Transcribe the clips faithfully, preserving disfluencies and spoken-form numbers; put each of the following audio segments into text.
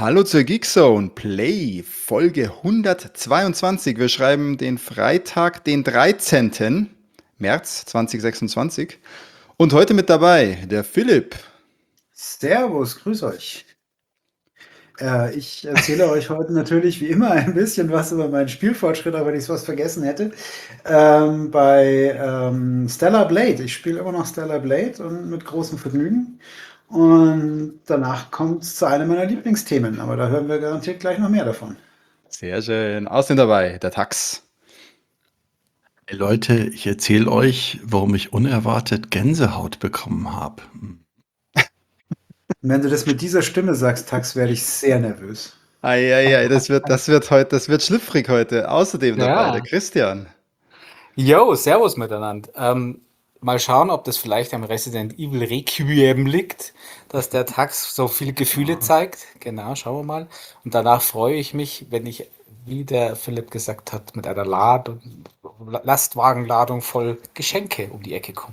Hallo zur Geekzone Play, Folge hundertzweiundzwanzig. Wir schreiben den Freitag, den dreizehnten März zweitausendsechsundzwanzig. Und heute mit dabei der Philipp. Servus, grüß euch. Äh, ich erzähle euch heute natürlich wie immer ein bisschen was über meinen Spielfortschritt, aber wenn ich was vergessen hätte. Ähm, bei ähm, Stellar Blade. Ich spiele immer noch Stellar Blade und mit großem Vergnügen. Und danach kommt es zu einem meiner Lieblingsthemen, aber da hören wir garantiert gleich noch mehr davon. Sehr schön. Außerdem dabei der Tax. Hey Leute, ich erzähle euch, warum ich unerwartet Gänsehaut bekommen habe. Und wenn du das mit dieser Stimme sagst, Tax, werde ich sehr nervös. Eieiei, das wird, das wird heute, das wird schlüpfrig heute. Außerdem dabei der Ja, Christian. yo, Servus miteinander. Ähm, mal schauen, ob das vielleicht am Resident Evil Requiem liegt, dass der Tax so viele Gefühle zeigt. Genau, schauen wir mal. Und danach freue ich mich, wenn ich, wie der Philipp gesagt hat, mit einer Ladung, Lastwagenladung voll Geschenke um die Ecke komme.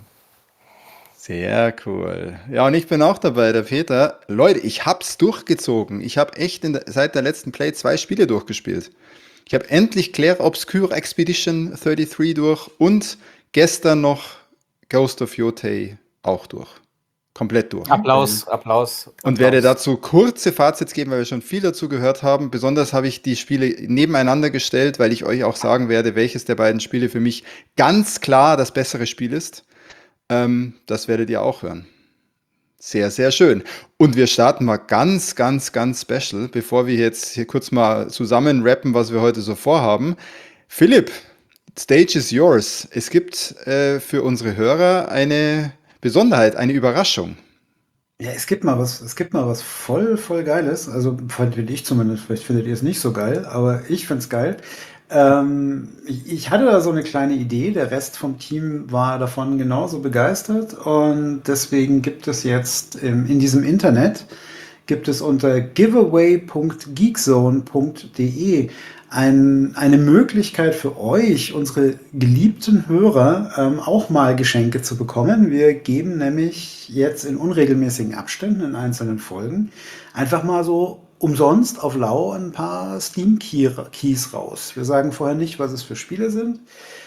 Sehr cool. Ja, und ich bin auch dabei, der Peter. Leute, ich hab's durchgezogen. Ich habe echt in der, seit der letzten Play zwei Spiele durchgespielt. Ich habe endlich Claire Obscure Expedition dreiunddreißig durch und gestern noch Ghost of Yotei auch durch. Komplett durch. Applaus, Applaus, Und werde Applaus. dazu kurze Fazits geben, weil wir schon viel dazu gehört haben. Besonders habe ich die Spiele nebeneinander gestellt, weil ich euch auch sagen werde, welches der beiden Spiele für mich ganz klar das bessere Spiel ist. Ähm, das werdet ihr auch hören. Sehr, sehr schön. Und wir starten mal ganz, ganz, ganz special, bevor wir jetzt hier kurz mal zusammen rappen, was wir heute so vorhaben. Philipp, Stage is yours. Es gibt äh, für unsere Hörer eine Besonderheit, eine Überraschung. Ja, es gibt mal was, es gibt mal was voll, voll Geiles. Also finde ich zumindest, vielleicht findet ihr es nicht so geil, aber ich finde es geil. Ähm, ich, ich hatte da so eine kleine Idee, der Rest vom Team war davon genauso begeistert und deswegen gibt es jetzt im, in diesem Internet, gibt es unter giveaway punkt geekzone punkt de ein, eine Möglichkeit für euch, unsere geliebten Hörer, ähm, auch mal Geschenke zu bekommen. Wir geben nämlich jetzt in unregelmäßigen Abständen in einzelnen Folgen einfach mal so umsonst auf Lau ein paar Steam-Keys raus. Wir sagen vorher nicht, was es für Spiele sind.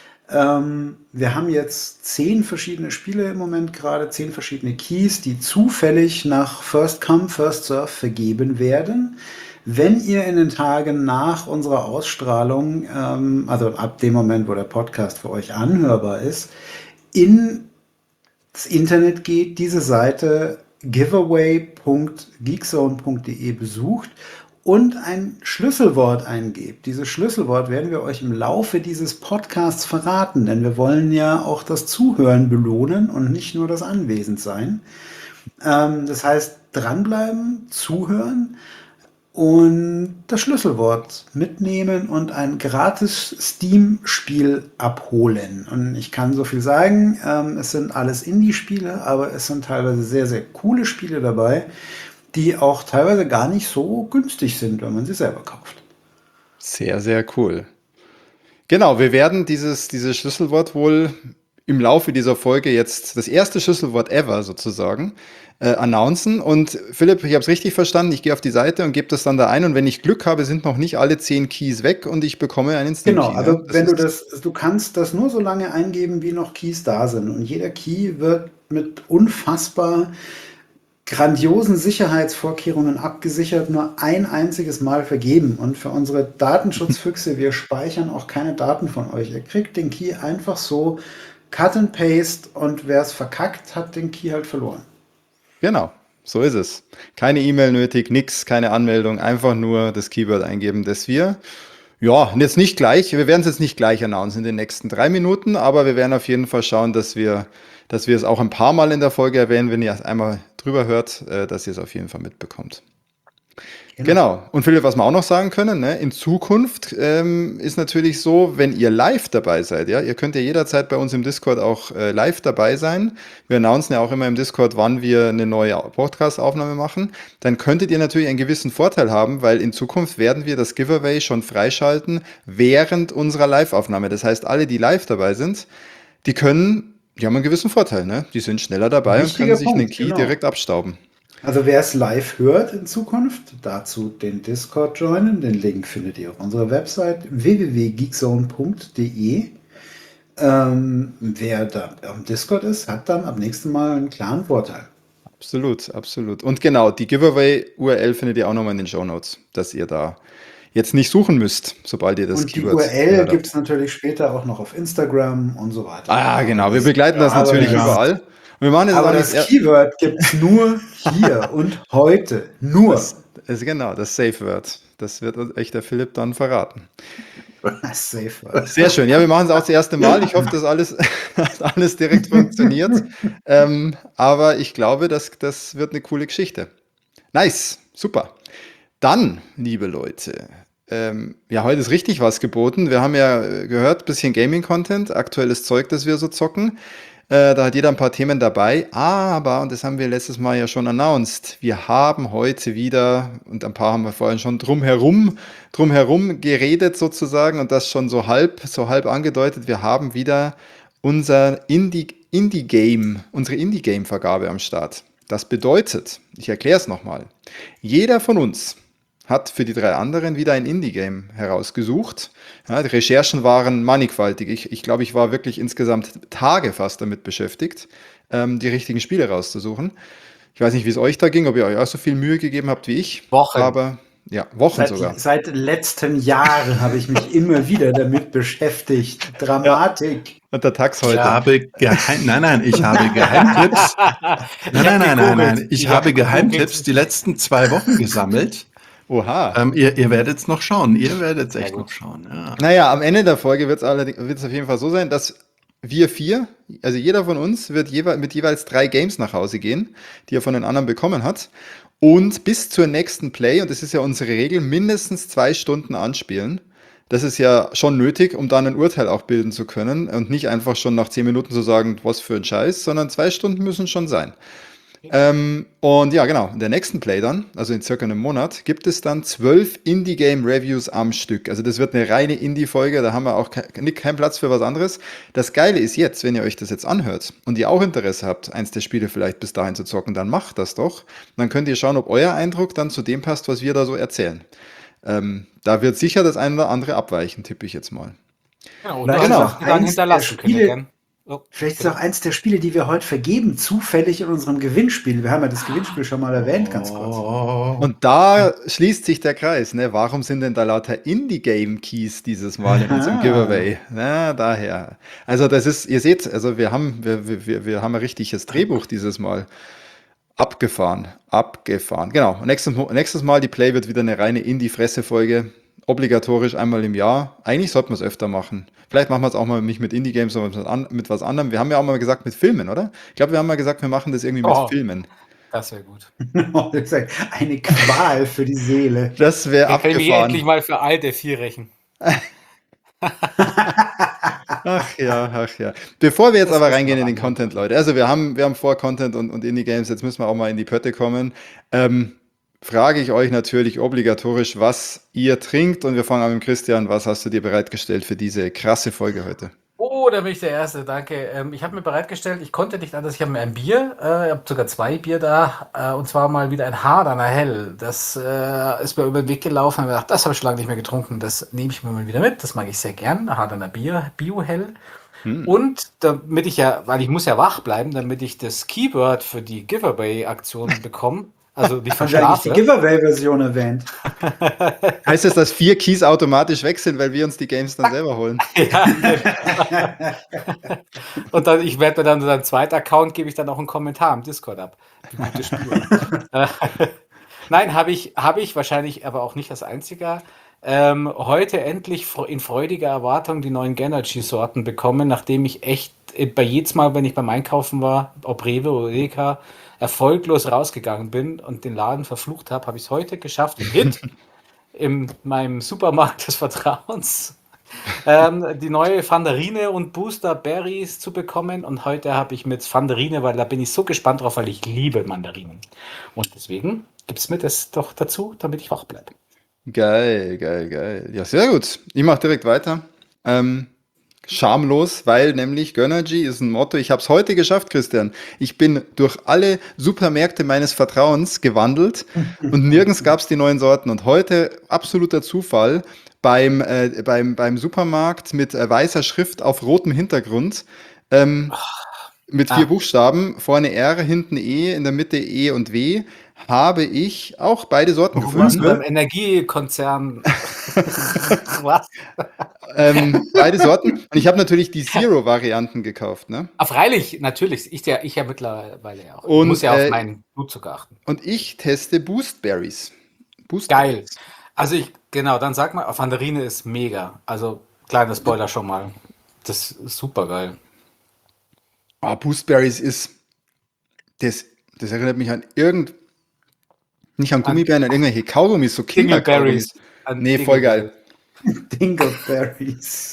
Ähm, wir haben jetzt zehn verschiedene Spiele im Moment gerade, zehn verschiedene Keys, die zufällig nach First Come, First Serve vergeben werden. Wenn ihr in den Tagen nach unserer Ausstrahlung, ähm, also ab dem Moment, wo der Podcast für euch anhörbar ist, in das Internet geht, diese Seite giveaway punkt geekzone punkt de besucht und ein Schlüsselwort eingebt. Dieses Schlüsselwort werden wir euch im Laufe dieses Podcasts verraten, denn wir wollen ja auch das Zuhören belohnen und nicht nur das Anwesendsein. Ähm, das heißt, dranbleiben, zuhören und das Schlüsselwort mitnehmen und ein gratis Steam-Spiel abholen. Und ich kann so viel sagen, ähm, es sind alles Indie-Spiele, aber es sind teilweise sehr, sehr coole Spiele dabei, die auch teilweise gar nicht so günstig sind, wenn man sie selber kauft. Sehr, sehr cool. Genau, wir werden dieses, dieses Schlüsselwort wohl im Laufe dieser Folge jetzt das erste Schlüsselwort ever sozusagen äh, announcen. Und Philipp, ich habe es richtig verstanden, ich gehe auf die Seite und gebe das dann da ein und wenn ich Glück habe, sind noch nicht alle zehn Keys weg und ich bekomme einen Genau, Steam-Key. Ne? also Das wenn du ist das, du kannst das nur so lange eingeben, wie noch Keys da sind. Und jeder Key wird mit unfassbar grandiosen Sicherheitsvorkehrungen abgesichert, nur ein einziges Mal vergeben. Und für unsere Datenschutzfüchse, wir speichern auch keine Daten von euch. Ihr kriegt den Key einfach so Cut and Paste und wer es verkackt, hat den Key halt verloren. genau, so ist es. Keine E-Mail nötig, nix, keine Anmeldung, einfach nur das Keyword eingeben, das wir. Ja, und jetzt nicht gleich, wir werden es jetzt nicht gleich announcen in den nächsten drei Minuten, aber wir werden auf jeden Fall schauen, dass wir, dass wir es auch ein paar Mal in der Folge erwähnen, wenn ihr es einmal drüber hört, äh, dass ihr es auf jeden Fall mitbekommt. Genau. Und Philipp, was wir auch noch sagen können, ne? In Zukunft ähm, ist natürlich so, wenn ihr live dabei seid, ja, ihr könnt ja jederzeit bei uns im Discord auch äh, live dabei sein. Wir announcen ja auch immer im Discord, wann wir eine neue Podcast-Aufnahme machen. Dann könntet ihr natürlich einen gewissen Vorteil haben, weil in Zukunft werden wir das Giveaway schon freischalten während unserer Live-Aufnahme. Das heißt, alle, die live dabei sind, die können, die haben einen gewissen Vorteil, ne? Die sind schneller dabei und können Wichtiger sich einen Punkt, Key genau. direkt abstauben. Also wer es live hört in Zukunft, dazu den Discord joinen. Den Link findet ihr auf unserer Website w w w punkt geekzone punkt d e. Ähm, wer da am Discord ist, hat dann am nächsten Mal einen klaren Vorteil. Absolut, absolut. Und genau, die Giveaway-U R L findet ihr auch nochmal in den Shownotes, dass ihr da jetzt nicht suchen müsst, sobald ihr das Und die Keyword U R L gehört gibt habt. es natürlich später auch noch auf Instagram und so weiter. Ah, genau, wir das, begleiten das aber natürlich das, überall. Und wir machen es aber auch nicht das er- Keyword gibt es nur hier und heute. Nur. das ist genau das Safe Word. Das wird uns echt der Philipp dann verraten. Das Safe Word. Sehr schön. Ja, wir machen es auch das erste Mal. Ich hoffe, dass alles, dass alles direkt funktioniert. Ähm, aber ich glaube, das, das wird eine coole Geschichte. Nice, super. Dann, liebe Leute, ähm, ja, heute ist richtig was geboten. Wir haben ja äh, gehört, bisschen Gaming-Content, aktuelles Zeug, das wir so zocken. Äh, da hat jeder ein paar Themen dabei. Aber, und das haben wir letztes Mal ja schon announced, wir haben heute wieder, und ein paar haben wir vorhin schon drumherum, drumherum geredet sozusagen und das schon so halb, so halb angedeutet. Wir haben wieder unser Indie, Indie-Game, unsere Indie-Game-Vergabe am Start. Das bedeutet, ich erkläre es nochmal, jeder von uns hat für die drei anderen wieder ein Indie-Game herausgesucht. Ja, die Recherchen waren mannigfaltig. Ich, ich glaube, ich war wirklich insgesamt Tage fast damit beschäftigt, ähm, die richtigen Spiele rauszusuchen. Ich weiß nicht, wie es euch da ging, ob ihr euch auch so viel Mühe gegeben habt wie ich. Wochen. Aber ja, Wochen Seit, sogar. seit letzten Jahren habe ich mich immer wieder damit beschäftigt. Dramatik. Und der Tax Ich heute. habe Geheim nein, nein, ich habe Geheimtipps. Nein, nein, nein, nein, nein. Ich habe Geheimtipps die letzten zwei Wochen gesammelt. Oha. Ähm, ihr ihr werdet es noch schauen. Ihr werdet es Sehr echt gut. noch schauen. Ja. Naja, am Ende der Folge wird es allerdings wird's auf jeden Fall so sein, dass wir vier, also jeder von uns, wird jewe mit jeweils drei Games nach Hause gehen, die er von den anderen bekommen hat. Und bis zur nächsten Play, und das ist ja unsere Regel, mindestens zwei Stunden anspielen. Das ist ja schon nötig, um dann ein Urteil auch bilden zu können und nicht einfach schon nach zehn Minuten zu sagen, was für ein Scheiß, sondern zwei Stunden müssen schon sein. Ähm, und ja, genau, in der nächsten Play dann, also in circa einem Monat, gibt es dann zwölf Indie-Game-Reviews am Stück. Also das wird eine reine Indie-Folge, da haben wir auch keinen kein Platz für was anderes. Das Geile ist jetzt, wenn ihr euch das jetzt anhört und ihr auch Interesse habt, eins der Spiele vielleicht bis dahin zu zocken, dann macht das doch. Dann könnt ihr schauen, ob euer Eindruck dann zu dem passt, was wir da so erzählen. Ähm, da wird sicher das eine oder andere abweichen, tippe ich jetzt mal. Genau, und Vielleicht du genau. hast auch Gedanken eins der hinterlassen können, Spiele- gern. Oh, Vielleicht ist auch eins der Spiele, die wir heute vergeben, zufällig in unserem Gewinnspiel. Wir haben ja das Gewinnspiel schon mal erwähnt, ganz kurz. Oh. Und da schließt sich der Kreis, ne? Warum sind denn da lauter Indie-Game-Keys dieses Mal in unserem Aha. Giveaway? Na, daher. Also das ist, ihr seht, also wir haben, wir, wir, wir haben ein richtiges Drehbuch dieses Mal. Abgefahren, abgefahren. Genau, nächstes, nächstes Mal, die Play wird wieder eine reine Indie-Fresse-Folge. Obligatorisch einmal im Jahr. Eigentlich sollten wir es öfter machen. Vielleicht machen wir es auch mal nicht mit Indie-Games, sondern mit, an, mit was anderem. Wir haben ja auch mal gesagt mit Filmen, oder? Ich glaube, wir haben mal gesagt, wir machen das irgendwie mit Oh. Filmen. das wäre gut. Eine Qual für die Seele. Das wäre Dann können wir abgefahren. endlich mal für alte vier rächen. Ach ja, ach ja. Bevor wir jetzt Das aber müssen reingehen wir in den machen. Content, Leute. Also wir haben, wir haben vor Content und, und Indie-Games, jetzt müssen wir auch mal in die Pötte kommen. Ähm, frage ich euch natürlich obligatorisch, was ihr trinkt. Und wir fangen an mit Christian. Was hast du dir bereitgestellt für diese krasse Folge heute? Oh, da bin ich der Erste, danke. Ähm, ich habe mir bereitgestellt, ich konnte nicht anders, ich habe mir ein Bier, äh, ich habe sogar zwei Bier da, äh, und zwar mal wieder ein Hardaner Hell. Das äh, ist mir über den Weg gelaufen, und ich gedacht, das habe ich schon lange nicht mehr getrunken, das nehme ich mir mal wieder mit, das mag ich sehr gern, Hardaner Bier, Bio-Hell. Hm. Und damit ich ja, weil ich muss ja wach bleiben, damit ich das Keyword für die Giveaway-Aktion bekomme, also nicht Haben wir eigentlich die verschlafe. Giveaway-Version erwähnt? Heißt das, dass vier Keys automatisch weg sind, weil wir uns die Games dann selber holen? Ja, und dann, ich werde mir dann einen zweiten Account, gebe ich dann auch einen Kommentar im Discord ab. Wie gute Spiele. Äh, Nein, habe ich, habe ich wahrscheinlich, aber auch nicht als einziger. Ähm, heute endlich fre- in freudiger Erwartung die neuen Genergy-Sorten bekommen, nachdem ich echt äh, bei jedes Mal, wenn ich beim Einkaufen war, ob Rewe oder Edeka, erfolglos rausgegangen bin und den Laden verflucht habe, habe ich es heute geschafft, im Hit, in meinem Supermarkt des Vertrauens, ähm, die neue Fandarine und Booster Berries zu bekommen. Und heute habe ich mit Fandarine, weil da bin ich so gespannt drauf, weil ich liebe Mandarinen. Und deswegen gibt es mir das doch dazu, damit ich wach bleibe. Geil, geil, geil. Ja, sehr gut. Ich mache direkt weiter. Ähm, Schamlos, weil nämlich Gönnergy ist ein Motto. Ich habe es heute geschafft, Christian. Ich bin durch alle Supermärkte meines Vertrauens gewandelt und nirgends gab es die neuen Sorten. Und heute, absoluter Zufall, beim, äh, beim, beim Supermarkt mit äh, weißer Schrift auf rotem Hintergrund, ähm, mit vier Ah. Buchstaben, vorne R, hinten E, in der Mitte E und W, habe ich auch beide Sorten Du warst gefunden. beim Energiekonzern. Was? Ähm, beide Sorten. Und ich habe natürlich die Zero-Varianten gekauft, ne? Ah, freilich, natürlich. Ich ja, ich ja mittlerweile auch. Ich Und, muss ja auf äh, meinen Blutzucker achten. Und ich teste Boost Berries. Boost Geil. Berries. Also ich, genau, dann sag mal, Fandarine ist mega. Also kleiner Spoiler schon mal. Das ist super geil. Ah, Boost Berries ist, das, das erinnert mich an irgend, nicht an Gummibären, an irgendwelche Kaugummis, so Kinderkaugummis. An Nee, voll geil. Dingleberries.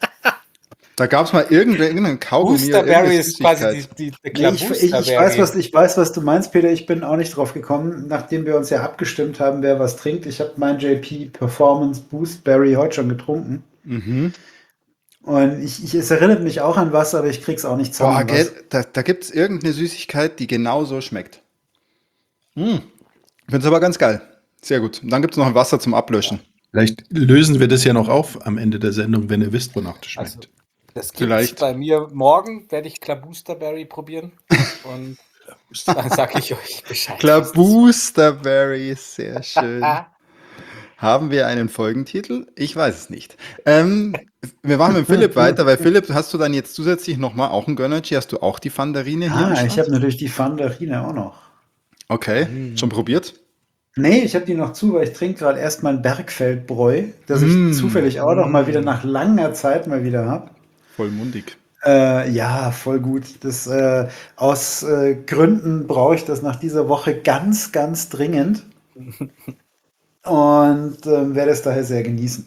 Da gab es mal irgendein, irgendein Kaugummi oder irgendeine Boosterberry ist quasi Süßigkeit. die, die, die Nee, ich, ich, ich, weiß, Klabusterberry. was, ich weiß, was du meinst, Peter. Ich bin auch nicht drauf gekommen, nachdem wir uns ja abgestimmt haben, wer was trinkt. Ich habe mein J P Performance Boost Berry heute schon getrunken. Mhm. Und ich, ich, es erinnert mich auch an was, aber ich krieg's auch nicht Boah, zusammen. was. gell, da, da gibt es irgendeine Süßigkeit, die genau so schmeckt. Hm. Ich finde es aber ganz geil. Sehr gut. Und dann gibt es noch ein Wasser zum Ablöschen. Vielleicht lösen wir das ja noch auf am Ende der Sendung, wenn ihr wisst, wonach das schmeckt. Also, das gibt's Vielleicht. bei mir morgen, werde ich Klabusterberry probieren. Und dann sage ich euch Bescheid. Klabusterberry, sehr schön. Ah, Haben wir einen Folgentitel? Ich weiß es nicht. Ähm, wir machen mit Philipp weiter, weil Philipp, hast du dann jetzt zusätzlich nochmal auch ein Gönnergy? Hast du auch die Fandarine hier? am Ah, Start? ich habe natürlich die Fandarine auch noch. Okay, Mm. schon probiert? Nee, ich habe die noch zu, weil ich trinke gerade erst mein Bergfeldbräu, das ich Mm. zufällig auch noch mal wieder nach langer Zeit mal wieder habe. Vollmundig. Äh, ja, voll gut. Das, äh, aus äh, Gründen brauche ich das nach dieser Woche ganz, ganz dringend. Und ähm, werde es daher sehr genießen.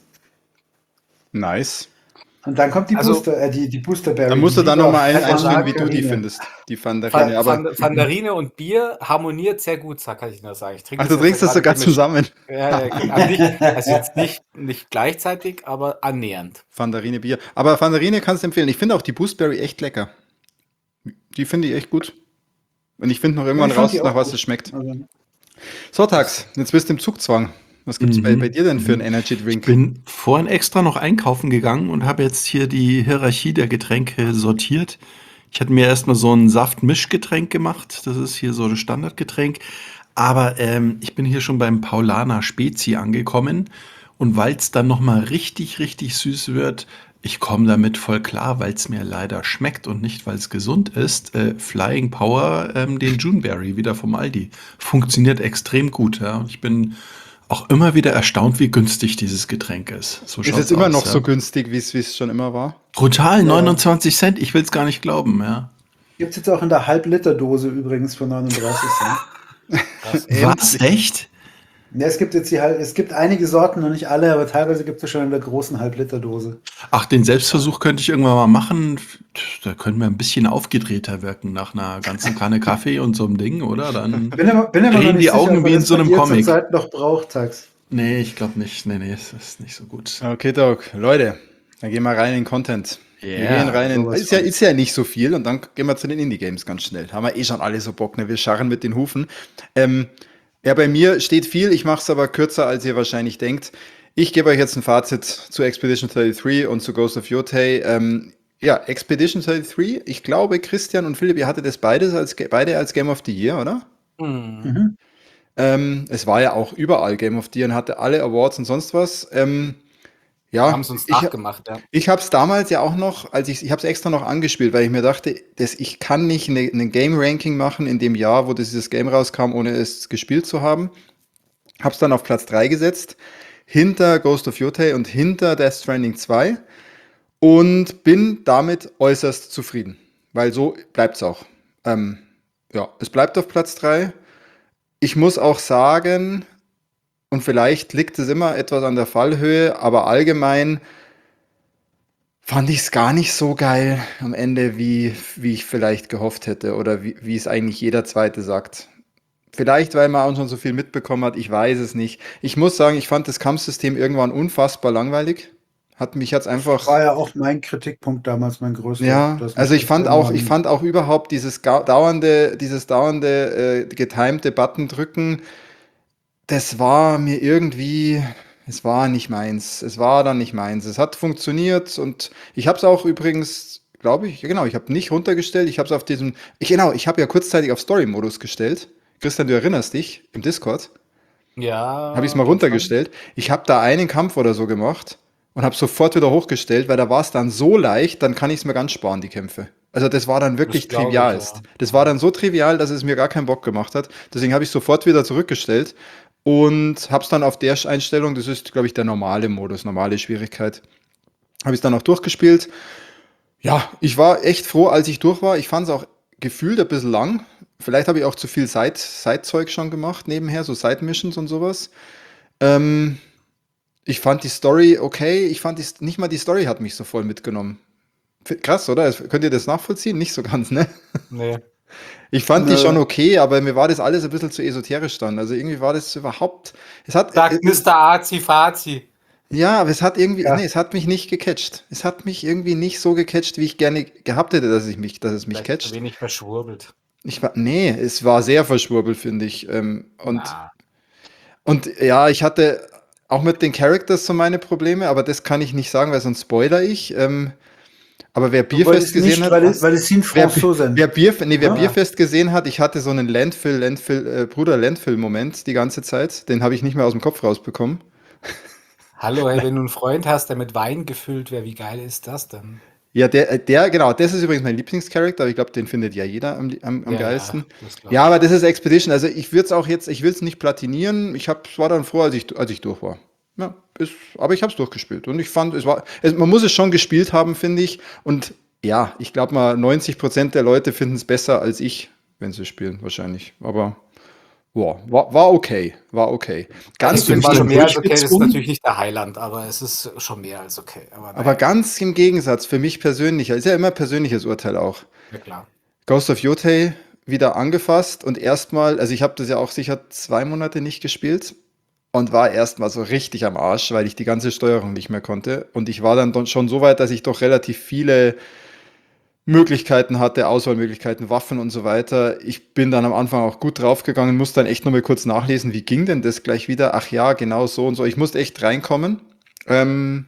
Nice. Und dann kommt die Also- Booster, äh, die, die Boosterberry. Dann musst du die dann liebe nochmal ein, Pfeffer- einspielen, wie du die Margarine. findest. Die Fandarine. Fan, Aber, Fan, Fandarine und Bier harmoniert sehr gut, sag- kann ich nur sagen. Ich trinke ach, du jetzt trinkst das gerade sogar gemischt. zusammen. Ja, ja, also, nicht, also jetzt nicht, nicht gleichzeitig, aber annähernd. Fandarine Bier. Aber Fandarine kannst du empfehlen. Ich finde auch die Boostberry echt lecker. Die finde ich echt gut. Und ich finde noch irgendwann ich fand raus, die auch nach was gut. es schmeckt. Also, So, Tax, jetzt bist du im Zugzwang. Was gibt es Mhm. bei, bei dir denn für einen Energy Ich Drink? bin vorhin extra noch einkaufen gegangen und habe jetzt hier die Hierarchie der Getränke sortiert. Ich hatte mir erstmal so ein Saft-Mischgetränk gemacht. Das ist hier so das Standardgetränk. Aber ähm, ich bin hier schon beim Paulaner Spezi angekommen. Und weil es dann nochmal richtig, richtig süß wird, ich komme damit voll klar, weil es mir leider schmeckt und nicht, weil es gesund ist. Äh, Flying Power, ähm, den Juneberry, wieder vom Aldi. Funktioniert extrem gut. Ja. Und ich bin auch immer wieder erstaunt, wie günstig dieses Getränk ist. So Ist schaut's es immer aus, noch ja. so günstig, wie es wie es schon immer war? Brutal, neunundzwanzig Cent. Ich will es gar nicht glauben, ja. Gibt's jetzt auch in der Halb-Liter-Dose übrigens für neununddreißig Cent. Was? Echt? Ja, es gibt jetzt die Halb, es gibt einige Sorten, noch nicht alle, aber teilweise gibt es schon in der großen Halb-Liter-Dose. Ach, den Selbstversuch könnte ich irgendwann mal machen. Da können wir ein bisschen aufgedrehter wirken nach einer ganzen Kanne Kaffee und so einem Ding, oder? Dann. Bin immer, bin immer Drehen noch nicht die sicher, Augen ob man wie in das so bei einem dir Comic. zurzeit noch braucht, Tax. Nee, ich glaube nicht. Nee, nee, es ist nicht so gut. Okay, Doc. Leute, dann gehen wir rein in den Content. Wir Yeah, gehen rein in, sowas ist, ja, von. ist ja nicht so viel und dann gehen wir zu den Indie-Games ganz schnell. Haben wir eh schon alle so Bock, ne? Wir scharren mit den Hufen. Ähm, ja, bei mir steht viel, ich mache es aber kürzer, als ihr wahrscheinlich denkt. Ich gebe euch jetzt ein Fazit zu Expedition dreiunddreißig und zu Ghost of Yotei. Ähm, ja, Expedition dreiunddreißig, ich glaube, Christian und Philipp, ihr hattet das beides als, beide als Game of the Year, oder? Hm. Mhm. Ähm, es war ja auch überall Game of the Year und hatte alle Awards und sonst was. Ähm, ja, Wir haben es uns ich, nachgemacht, ja. ich habe es damals ja auch noch, als ich, ich habe es extra noch angespielt, weil ich mir dachte, dass ich kann nicht eine, eine Game-Ranking machen in dem Jahr, wo dieses Game rauskam, ohne es gespielt zu haben. Habe es dann auf Platz drei gesetzt, hinter Ghost of Yotei und hinter Death Stranding zwei und bin damit äußerst zufrieden, weil so bleibt es auch. Ähm, ja, es bleibt auf Platz drei. Ich muss auch sagen, und vielleicht liegt es immer etwas an der Fallhöhe, aber allgemein fand ich es gar nicht so geil am Ende, wie, wie ich vielleicht gehofft hätte oder wie, wie es eigentlich jeder Zweite sagt. Vielleicht, weil man auch schon so viel mitbekommen hat, ich weiß es nicht. Ich muss sagen, ich fand das Kampfsystem irgendwann unfassbar langweilig. Hat mich jetzt Das einfach war ja auch mein Kritikpunkt damals, mein größter, ja, dass also mich ich das fand auch ich irgendwann fand auch überhaupt dieses ga dauernde dieses dauernde, äh, getimete Button drücken, das war mir irgendwie es war nicht meins. Es war dann nicht meins. Es hat funktioniert und ich habe es auch übrigens, glaube ich ja genau, ich habe nicht runtergestellt. Ich habe es auf diesem ich genau, ich habe ja kurzzeitig auf Story-Modus gestellt. Christian, du erinnerst dich, im Discord habe ich es Ja, mal glaub schon. runtergestellt. Ich habe da einen Kampf oder so gemacht und habe sofort wieder hochgestellt, weil da war es dann so leicht, dann kann ich es mir ganz sparen, die Kämpfe. Also das war dann Das wirklich glaube ich, trivialst. ja. Das war Ja. dann so trivial, dass es mir gar keinen Bock gemacht hat. Deswegen habe ich sofort wieder zurückgestellt und habe es dann auf der Einstellung, das ist, glaube ich, der normale Modus, normale Schwierigkeit, habe ich es dann auch durchgespielt. Ja, ich war echt froh, als ich durch war. Ich fand es auch gefühlt ein bisschen lang. Vielleicht habe ich auch zu viel Side- Side-Zeug schon gemacht nebenher, so Side-Missions und sowas. Ähm, ich fand die Story okay. Ich fand die, nicht mal die Story hat mich so voll mitgenommen. F- Krass, oder? Es- Könnt ihr das nachvollziehen? Nicht so ganz, ne? Nee. Ich fand die schon Nö. okay, aber mir war das alles ein bisschen zu esoterisch dann. Also irgendwie war das überhaupt. Es hat. äh, Sagt Es, Mister Azi-Fazi. ja, aber es hat irgendwie. Nee, Ja, es hat mich nicht gecatcht. Es hat mich irgendwie nicht so gecatcht, wie ich gerne gehabt hätte, dass ich mich, dass es mich Vielleicht zu catcht. wenig verschwurbelt. Ich war. Nee, es war sehr verschwurbelt, finde ich. Ähm, und Na. Und ja, ich hatte auch mit den Characters so meine Probleme, aber das kann ich nicht sagen, weil sonst spoiler ich. Ähm, aber wer du Bierfest wolltest gesehen nicht, hat, weil es, weil es sind wer, Bi- wer, Franzosen. Bier, nee, wer Ne? Ja. Bierfest gesehen hat, ich hatte so einen Landfill, Landfill, äh, Bruder Landfill-Moment die ganze Zeit. Den habe ich nicht mehr aus dem Kopf rausbekommen. Hallo, hey, wenn du einen Freund hast, der mit Wein gefüllt wäre, wie geil ist das denn? Ja, der, äh, der, genau, das ist übrigens mein Lieblingscharakter, aber ich glaube, den findet ja jeder am, am, am Ja, ja, geilsten. das glaube Ja, ich aber das auch. ist Expedition. Also ich würde es auch jetzt, ich will es nicht platinieren. Ich hab, war dann froh, als ich, als ich durch war. Ja, ist, aber ich habe es durchgespielt und ich fand, es war, es, man muss es schon gespielt haben, finde ich. Und ja, ich glaube mal, neunzig Prozent der Leute finden es besser als ich, wenn sie spielen, wahrscheinlich. Aber wow, war, war okay, war okay. Also ich Hast Ganz du im finde dich es schon dann mehr Gegensatz. als okay. Das ist durchgezwungen? natürlich nicht der Heiland, aber es ist schon mehr als okay. Aber Aber naja, ganz im Gegensatz, für mich persönlich, ist ja immer persönliches Urteil auch. ja klar. Ghost of Yotei wieder angefasst und erstmal, also ich habe das ja auch sicher zwei Monate nicht gespielt und war erstmal so richtig am Arsch, weil ich die ganze Steuerung nicht mehr konnte. Und ich war dann don- schon so weit, dass ich doch relativ viele Möglichkeiten hatte, Auswahlmöglichkeiten, Waffen und so weiter. Ich bin dann am Anfang auch gut draufgegangen, musste dann echt nochmal kurz nachlesen, wie ging denn das gleich wieder? Ach ja, genau so und so. Ich musste echt reinkommen. Ähm,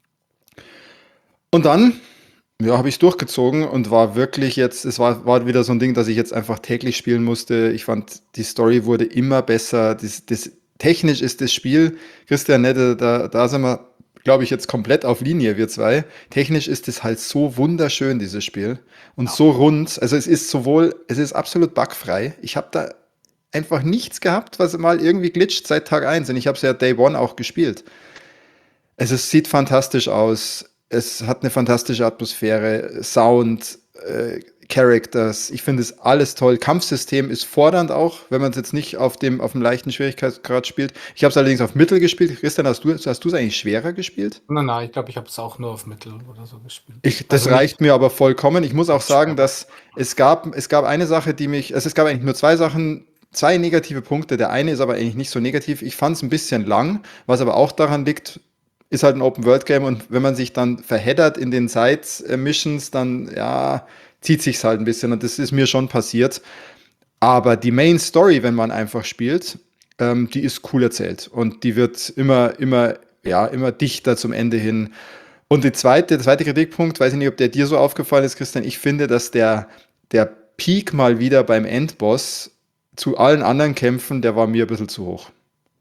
und dann ja, habe ich durchgezogen und war wirklich jetzt, es war, war wieder so ein Ding, dass ich jetzt einfach täglich spielen musste. Ich fand, die Story wurde immer besser. Das, das, technisch ist das Spiel, Christian, ne, da, da da sind wir, glaube ich, jetzt komplett auf Linie, wir zwei. Technisch ist es halt so wunderschön, dieses Spiel. Und Ja. so rund. Also es ist sowohl, es ist absolut bugfrei. Ich habe da einfach nichts gehabt, was mal irgendwie glitscht seit Tag eins. Und ich habe es ja Day One auch gespielt. Also es sieht fantastisch aus. Es hat eine fantastische Atmosphäre, Sound, äh, Characters. Ich finde es alles toll. Kampfsystem ist fordernd auch, wenn man es jetzt nicht auf dem, auf dem leichten Schwierigkeitsgrad spielt. Ich habe es allerdings auf Mittel gespielt. Christian, hast du hast du es eigentlich schwerer gespielt? Nein, nein, ich glaube, ich habe es auch nur auf Mittel oder so gespielt. Ich, das Also reicht nicht mir aber vollkommen. Ich muss auch ganz sagen, schwer. dass es gab, es gab eine Sache, die mich, also es gab eigentlich nur zwei Sachen, zwei negative Punkte. Der eine ist aber eigentlich nicht so negativ. Ich fand es ein bisschen lang, was aber auch daran liegt, ist halt ein Open-World-Game und wenn man sich dann verheddert in den Side-Missions, dann ja, zieht sich's halt ein bisschen und das ist mir schon passiert. Aber die Main Story, wenn man einfach spielt, ähm, die ist cool erzählt und die wird immer, immer, ja, immer dichter zum Ende hin. Und die zweite, der zweite Kritikpunkt, weiß ich nicht, ob der dir so aufgefallen ist, Christian, ich finde, dass der, der Peak mal wieder beim Endboss zu allen anderen Kämpfen, der war mir ein bisschen zu hoch.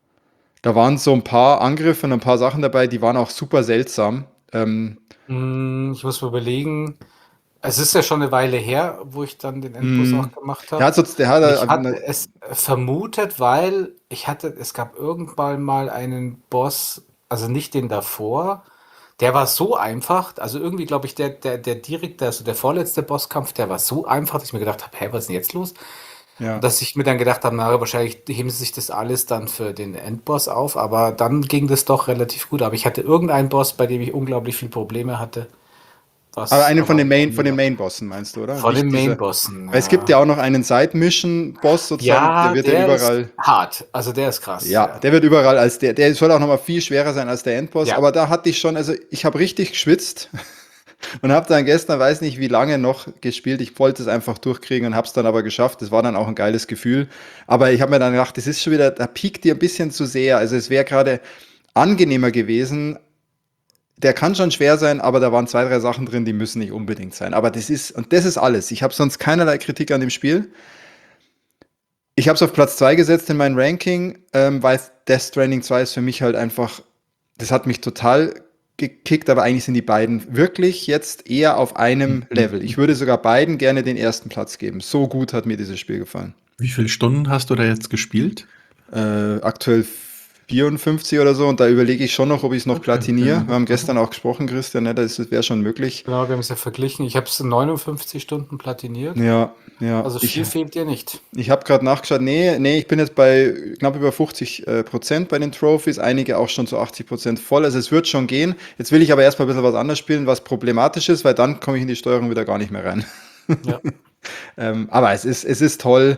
Da waren so ein paar Angriffe und ein paar Sachen dabei, die waren auch super seltsam. Ähm, Hm, ich muss mal überlegen. Es ist ja schon eine Weile her, wo ich dann den Endboss auch mh, gemacht der habe. hat so, der hat, Und ich äh, hatte es vermutet, weil ich hatte, es gab irgendwann mal einen Boss, also nicht den davor, der war so einfach, also irgendwie glaube ich, der, der, der direkt, also der vorletzte Bosskampf, der war so einfach, dass ich mir gedacht habe, hä, was ist denn jetzt los? Und ja. dass ich mir dann gedacht habe, na, wahrscheinlich heben sie sich das alles dann für den Endboss auf, aber dann ging das doch relativ gut. Aber ich hatte irgendeinen Boss, bei dem ich unglaublich viele Probleme hatte. Aber was einen von aber den Main, von den Main-Bossen meinst du, oder? von Nicht den diese, Main-Bossen, weil es gibt ja. ja auch noch einen Side-Mission-Boss sozusagen, der Ja, wird ja der ist überall, hart. Also der ist krass, ja, ja. der wird überall als der, der soll auch nochmal viel schwerer sein als der Endboss, Ja. aber da hatte ich schon, also ich habe richtig geschwitzt und habe dann gestern, weiß nicht wie lange noch gespielt, ich wollte es einfach durchkriegen und habe es dann aber geschafft, das war dann auch ein geiles Gefühl, aber ich habe mir dann gedacht, das ist schon wieder, da piekt dir ein bisschen zu sehr, also es wäre gerade angenehmer gewesen. Der kann schon schwer sein, aber da waren zwei, drei Sachen drin, die müssen nicht unbedingt sein. Aber das ist, und das ist alles. Ich habe sonst keinerlei Kritik an dem Spiel. Ich habe es auf Platz zwei gesetzt in mein Ranking, ähm, weil Death Stranding zwei ist für mich halt einfach, das hat mich total gekickt, aber eigentlich sind die beiden wirklich jetzt eher auf einem Level. Ich würde sogar beiden gerne den ersten Platz geben. So gut hat mir dieses Spiel gefallen. Wie viele Stunden hast du da jetzt gespielt? Äh, aktuell vierundfünfzig oder so und da überlege ich schon noch, ob ich es noch Okay, platiniere. okay. Wir haben gestern auch gesprochen, Christian, ne, das wäre schon möglich. Genau, wir haben es ja verglichen. Ich habe es in neunundfünfzig Stunden platiniert. Ja, ja. Also Ich, viel fehlt dir nicht. ich habe gerade nachgeschaut, nee, nee, ich bin jetzt bei knapp über fünfzig äh, Prozent bei den Trophies, einige auch schon zu achtzig Prozent voll. Also es wird schon gehen. Jetzt will ich aber erstmal ein bisschen was anderes spielen, was problematisch ist, weil dann komme ich in die Steuerung wieder gar nicht mehr rein. Ja. Ähm, aber es ist, es ist toll.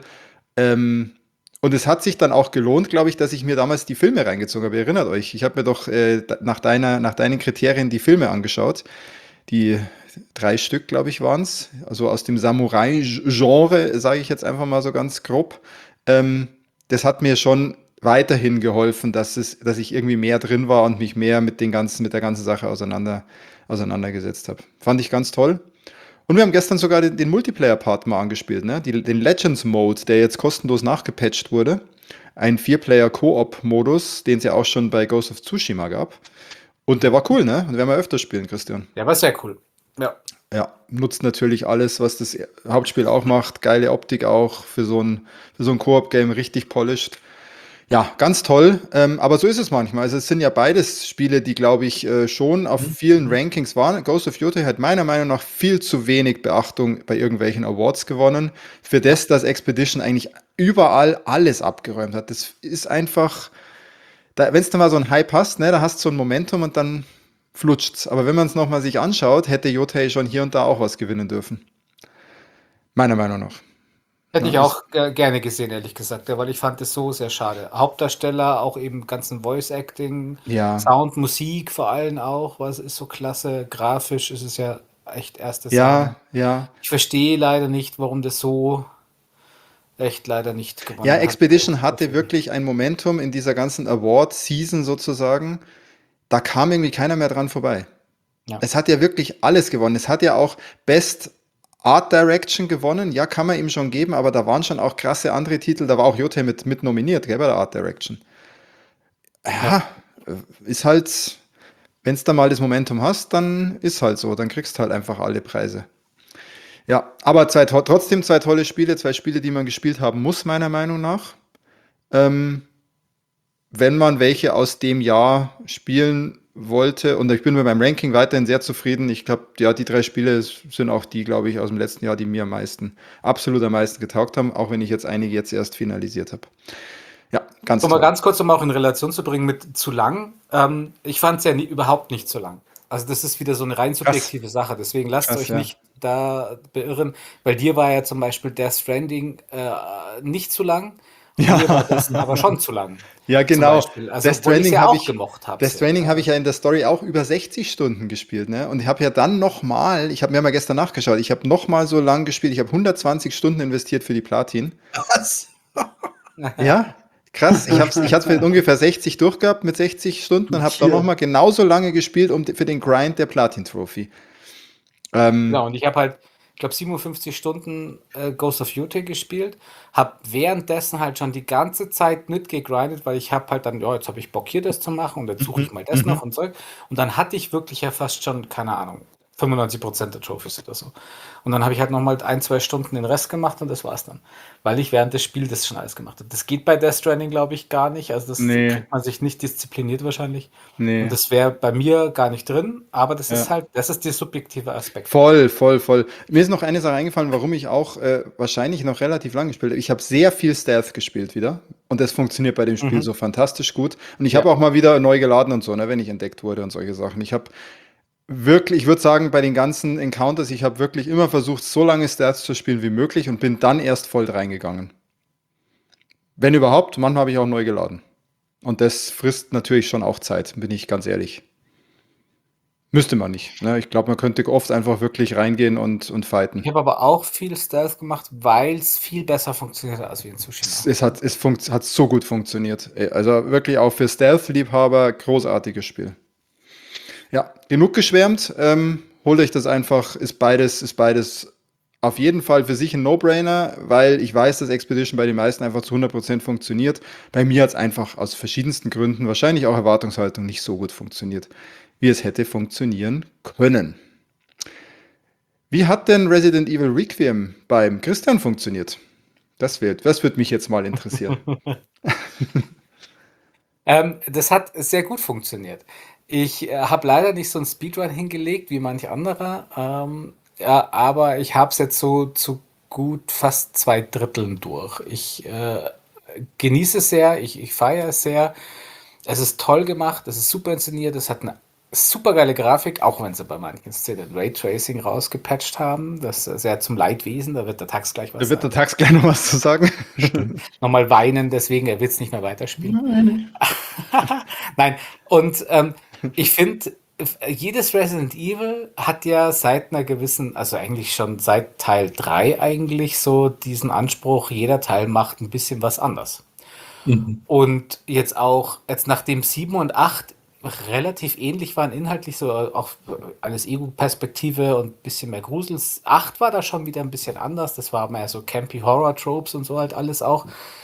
Ähm, und es hat sich dann auch gelohnt, glaube ich, dass ich mir damals die Filme reingezogen habe. Ihr erinnert euch, ich habe mir doch äh, da- nach, deiner, nach deinen Kriterien die Filme angeschaut. Die drei Stück, glaube ich, waren es. Also aus dem Samurai-Genre, sage ich jetzt einfach mal so ganz grob. Ähm, das hat mir schon weiterhin geholfen, dass, es, dass ich irgendwie mehr drin war und mich mehr mit, den ganzen, mit der ganzen Sache auseinander, auseinandergesetzt habe. Fand ich ganz toll. Und wir haben gestern sogar den, den Multiplayer-Part mal angespielt, ne? Die, den Legends-Mode, der jetzt kostenlos nachgepatcht wurde. Ein Vier-Player-Koop-Modus, den es ja auch schon bei Ghost of Tsushima gab. Und der war cool, ne? Und werden wir öfter spielen, Christian. Ja, war sehr cool. Ja. Ja, nutzt natürlich alles, was das Hauptspiel auch macht. Geile Optik auch für so ein, für so ein Koop-Game, richtig polished. Ja, ganz toll. Ähm, aber so ist es manchmal. Also es sind ja beides Spiele, die, glaube ich, äh, schon auf vielen Rankings waren. Ghost of Yotei hat meiner Meinung nach viel zu wenig Beachtung bei irgendwelchen Awards gewonnen. Für das, dass Expedition eigentlich überall alles abgeräumt hat. Das ist einfach, da, wenn es dann mal so ein Hype hast, ne, da hast du so ein Momentum und dann flutscht's. Aber wenn man es nochmal sich anschaut, hätte Yotei schon hier und da auch was gewinnen dürfen. Meiner Meinung nach. Hätte Ja, ich ist, auch ge- gerne gesehen, ehrlich gesagt, ja, weil ich fand es so sehr schade. Hauptdarsteller, auch eben ganzen Voice-Acting, ja, Sound, Musik vor allem auch, was ist so klasse. Grafisch ist es ja echt erste Sahne. ja, ja. Ich verstehe leider nicht, warum das so echt leider nicht Ja, gewonnen hat. Expedition hatte Trophy. wirklich ein Momentum in dieser ganzen Award-Season sozusagen. Da kam irgendwie keiner mehr dran vorbei. Ja. Es hat ja wirklich alles gewonnen. Es hat ja auch Best Art Direction gewonnen. Ja, kann man ihm schon geben, aber da waren schon auch krasse andere Titel. Da war auch Yotei mit, mit nominiert, gell, bei der Art Direction. Ja. Ja, äh, ist halt, wenn es da mal das Momentum hast, dann ist halt so. Dann kriegst halt einfach alle Preise. Ja, aber zwei, to- trotzdem zwei tolle Spiele, zwei Spiele, die man gespielt haben muss, meiner Meinung nach. Ähm, wenn man welche aus dem Jahr spielen wollte, und ich bin mit meinem Ranking weiterhin sehr zufrieden. Ich glaube, ja, die drei Spiele sind auch die, glaube ich, aus dem letzten Jahr, die mir am meisten, absolut am meisten getaugt haben, auch wenn ich jetzt einige jetzt erst finalisiert habe. Ja, ganz Um mal toll. ganz kurz, um auch in Relation zu bringen mit zu lang. Ähm, ich fand es ja nie, überhaupt nicht zu lang. Also das ist wieder so eine rein Krass, subjektive Sache. Deswegen lasst krass, euch ja. nicht da beirren. Bei dir war ja zum Beispiel Death Stranding äh, nicht zu lang und mir war das aber Ja, schon zu lang. ja, Zum genau. Beispiel. Also Death obwohl ich es Stranding ja habe auch ich, gemocht habe Death sehr. Stranding habe ich Ja. ja in der Story auch über sechzig Stunden gespielt, ne? Und ich habe ja dann nochmal, ich habe mir mal gestern nachgeschaut, ich habe nochmal so lang gespielt, ich habe hundertzwanzig Stunden investiert für die Platin. Was? Ja, krass. Ich habe ich hatte ungefähr sechzig durchgehabt mit sechzig Stunden und habe dann Hier. nochmal genauso lange gespielt um, für den Grind der Platin-Trophy. Ähm, Genau, und ich habe halt, ich glaube, siebenundfünfzig Stunden äh, Ghost of Yotei gespielt, habe währenddessen halt schon die ganze Zeit mitgegrindet, weil ich habe halt dann, ja, jetzt habe ich Bock hier das zu machen und jetzt suche ich mhm, mal das noch mhm. und Zeug. Und dann hatte ich wirklich ja fast schon, keine Ahnung, fünfundneunzig Prozent der Trophies oder so. Und dann habe ich halt nochmal ein, zwei Stunden den Rest gemacht und das war's dann. Weil ich während des Spiels das schon alles gemacht habe. Das geht bei Death Stranding, glaube ich, gar nicht. Also das Nee, kriegt man sich nicht diszipliniert wahrscheinlich. Und nee, das wäre bei mir gar nicht drin, aber das ist ja. halt, das ist der subjektive Aspekt. Voll, voll, voll. Mir ist noch eine Sache eingefallen, warum ich auch äh, wahrscheinlich noch relativ lang gespielt habe. Ich habe sehr viel Stealth gespielt wieder. Und das funktioniert bei dem Spiel Mhm. so fantastisch gut. Und ich Ja. habe auch mal wieder neu geladen und so, ne, wenn ich entdeckt wurde und solche Sachen. Ich habe wirklich, ich würde sagen, bei den ganzen Encounters, ich habe wirklich immer versucht, so lange Stats zu spielen wie möglich und bin dann erst voll reingegangen. Wenn überhaupt, manchmal habe ich auch neu geladen. Und das frisst natürlich schon auch Zeit, bin ich ganz ehrlich. Müsste man nicht. Ne? Ich glaube, man könnte oft einfach wirklich reingehen und, und Ich fighten. habe aber auch viel Stealth gemacht, weil es viel besser funktioniert als wie in Es, Tsushima. es, hat, es funkt, hat so gut funktioniert. Ey, also wirklich auch für Stealth-Liebhaber großartiges Spiel. Ja, genug geschwärmt. Ähm, holt euch das einfach. Ist beides, ist beides auf jeden Fall für sich ein No-Brainer, weil ich weiß, dass Expedition bei den meisten einfach zu hundert Prozent funktioniert. Bei mir hat es einfach aus verschiedensten Gründen, wahrscheinlich auch Erwartungshaltung, nicht so gut funktioniert, wie es hätte funktionieren können. Wie hat denn Resident Evil Requiem beim Christian funktioniert? Das wird, das wird mich jetzt mal interessieren. Ähm, das hat sehr gut funktioniert. Ich äh, habe leider nicht so einen Speedrun hingelegt wie manch anderer, ähm, ja, aber ich habe es jetzt so zu gut fast zwei Dritteln durch. Ich äh, genieße es sehr, ich, ich feiere es sehr. Es ist toll gemacht, es ist super inszeniert, es hat eine super geile Grafik, auch wenn sie bei manchen Szenen Raytracing rausgepatcht haben. Das ist sehr zum Leidwesen, da wird der Tax gleich Da was wird der sagen. Tax gleich noch was zu sagen. Stimmt. Nochmal weinen, deswegen er wird es nicht mehr weiterspielen. Nein. Nein, und ähm, ich finde, jedes Resident Evil hat ja seit einer gewissen, also eigentlich schon seit Teil drei eigentlich so diesen Anspruch, jeder Teil macht ein bisschen was anders. Mhm. Und jetzt auch, jetzt nachdem sieben und acht relativ ähnlich waren, inhaltlich so auch alles Ego-Perspektive und ein bisschen mehr Grusels. acht war da schon wieder ein bisschen anders, das war mehr so campy Horror-Tropes und so halt alles auch.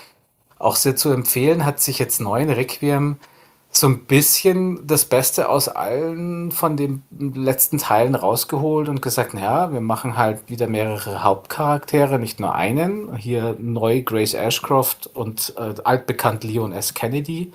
Auch sehr zu empfehlen, hat sich jetzt neu in Requiem so ein bisschen das Beste aus allen von den letzten Teilen rausgeholt und gesagt, naja, wir machen halt wieder mehrere Hauptcharaktere, nicht nur einen. Hier neu Grace Ashcroft und äh, altbekannt Leon S. Kennedy.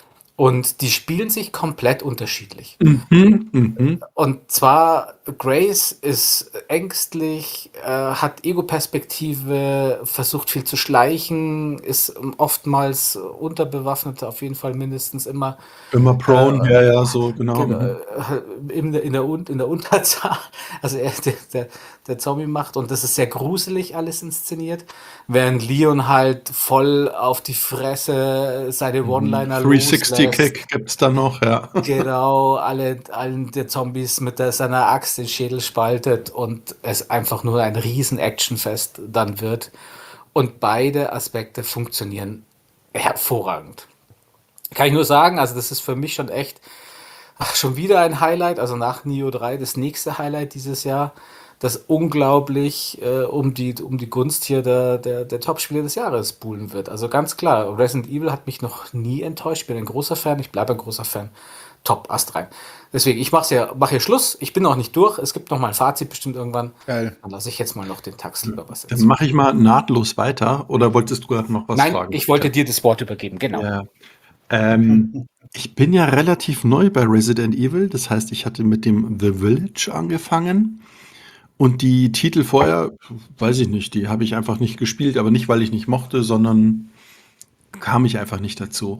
Und die spielen sich komplett unterschiedlich. Mhm. Mhm. Und zwar, Grace ist ängstlich, äh, hat Ego-Perspektive, versucht viel zu schleichen, ist oftmals unterbewaffnet, auf jeden Fall mindestens immer. Immer Äh, prone, ja, ja, so, genau. genau, Mhm. äh, in, der- in, der, Un- in der Unterzahl, also er, der, der, der Zombie macht und das ist sehr gruselig alles inszeniert, während Leon halt voll auf die Fresse seine Mhm. One-Liner loslässt. dreihundertsechzig-Kick gibt's da noch, ja. Genau, alle, allen der Zombies mit der, seiner Axt den Schädel spaltet und es einfach nur ein riesen Actionfest dann wird. Und beide Aspekte funktionieren hervorragend. Kann ich nur sagen, also das ist für mich schon echt, ach, schon wieder ein Highlight, also nach Neo drei das nächste Highlight dieses Jahr, das unglaublich äh, um die, um die Gunst hier der, der, der Top-Spiele des Jahres buhlen wird. Also ganz klar, Resident Evil hat mich noch nie enttäuscht. Ich bin ein großer Fan, ich bleibe ein großer Fan. Top, Ast rein. Deswegen, ich mache hier, mach hier Schluss. Ich bin noch nicht durch. Es gibt noch mal ein Fazit bestimmt irgendwann. Geil. Dann lasse ich jetzt mal noch den Tax lieber was Dann erzählen. mache ich mal nahtlos weiter. Oder wolltest du gerade noch was Nein, fragen? ich wollte dir das Wort übergeben, genau. Ja. Ähm, ich bin ja relativ neu bei Resident Evil. Das heißt, ich hatte mit dem The Village angefangen. Und die Titel vorher, weiß ich nicht, die habe ich einfach nicht gespielt. Aber nicht, weil ich nicht mochte, sondern kam ich einfach nicht dazu.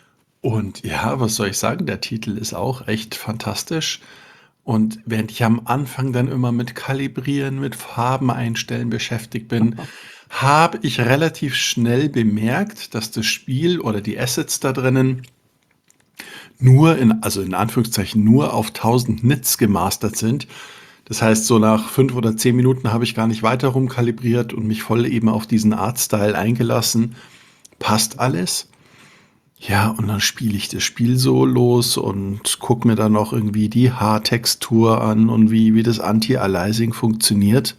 Und ja, was soll ich sagen? Der Titel ist auch echt fantastisch. Und während ich am Anfang dann immer mit Kalibrieren, mit Farben einstellen beschäftigt bin, habe ich relativ schnell bemerkt, dass das Spiel oder die Assets da drinnen nur in, also in Anführungszeichen nur auf tausend Nits gemastert sind. Das heißt, so nach fünf oder zehn Minuten habe ich gar nicht weiter rumkalibriert und mich voll eben auf diesen Artstyle eingelassen. Passt alles. Ja, und dann spiele ich das Spiel so los und gucke mir dann noch irgendwie die Haartextur an und wie, wie das Anti-Aliasing funktioniert.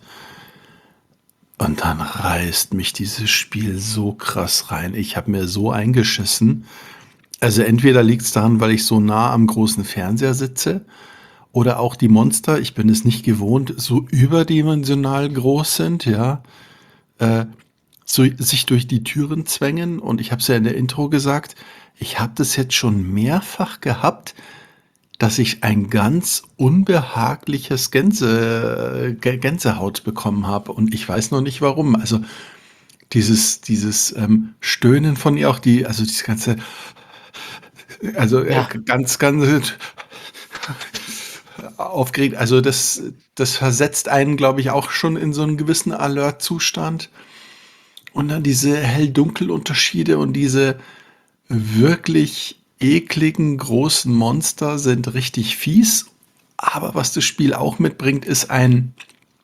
Und dann reißt mich dieses Spiel so krass rein. Ich habe mir so eingeschissen. Also entweder liegt es daran, weil ich so nah am großen Fernseher sitze, oder auch die Monster, ich bin es nicht gewohnt, so überdimensional groß sind, ja. Äh, so sich durch die Türen zwängen. Und ich habe es ja in der Intro gesagt, ich habe das jetzt schon mehrfach gehabt, dass ich ein ganz unbehagliches Gänse, Gä- Gänsehaut bekommen habe. Und ich weiß noch nicht warum. Also dieses, dieses ähm, Stöhnen von ihr, auch die, also dieses ganze, also äh, Ja. ganz, ganz, aufgeregt. Also das, das versetzt einen, glaube ich, auch schon in so einen gewissen Alert-Zustand. Und dann diese Hell-Dunkel-Unterschiede und diese wirklich ekligen großen Monster sind richtig fies. Aber was das Spiel auch mitbringt, ist ein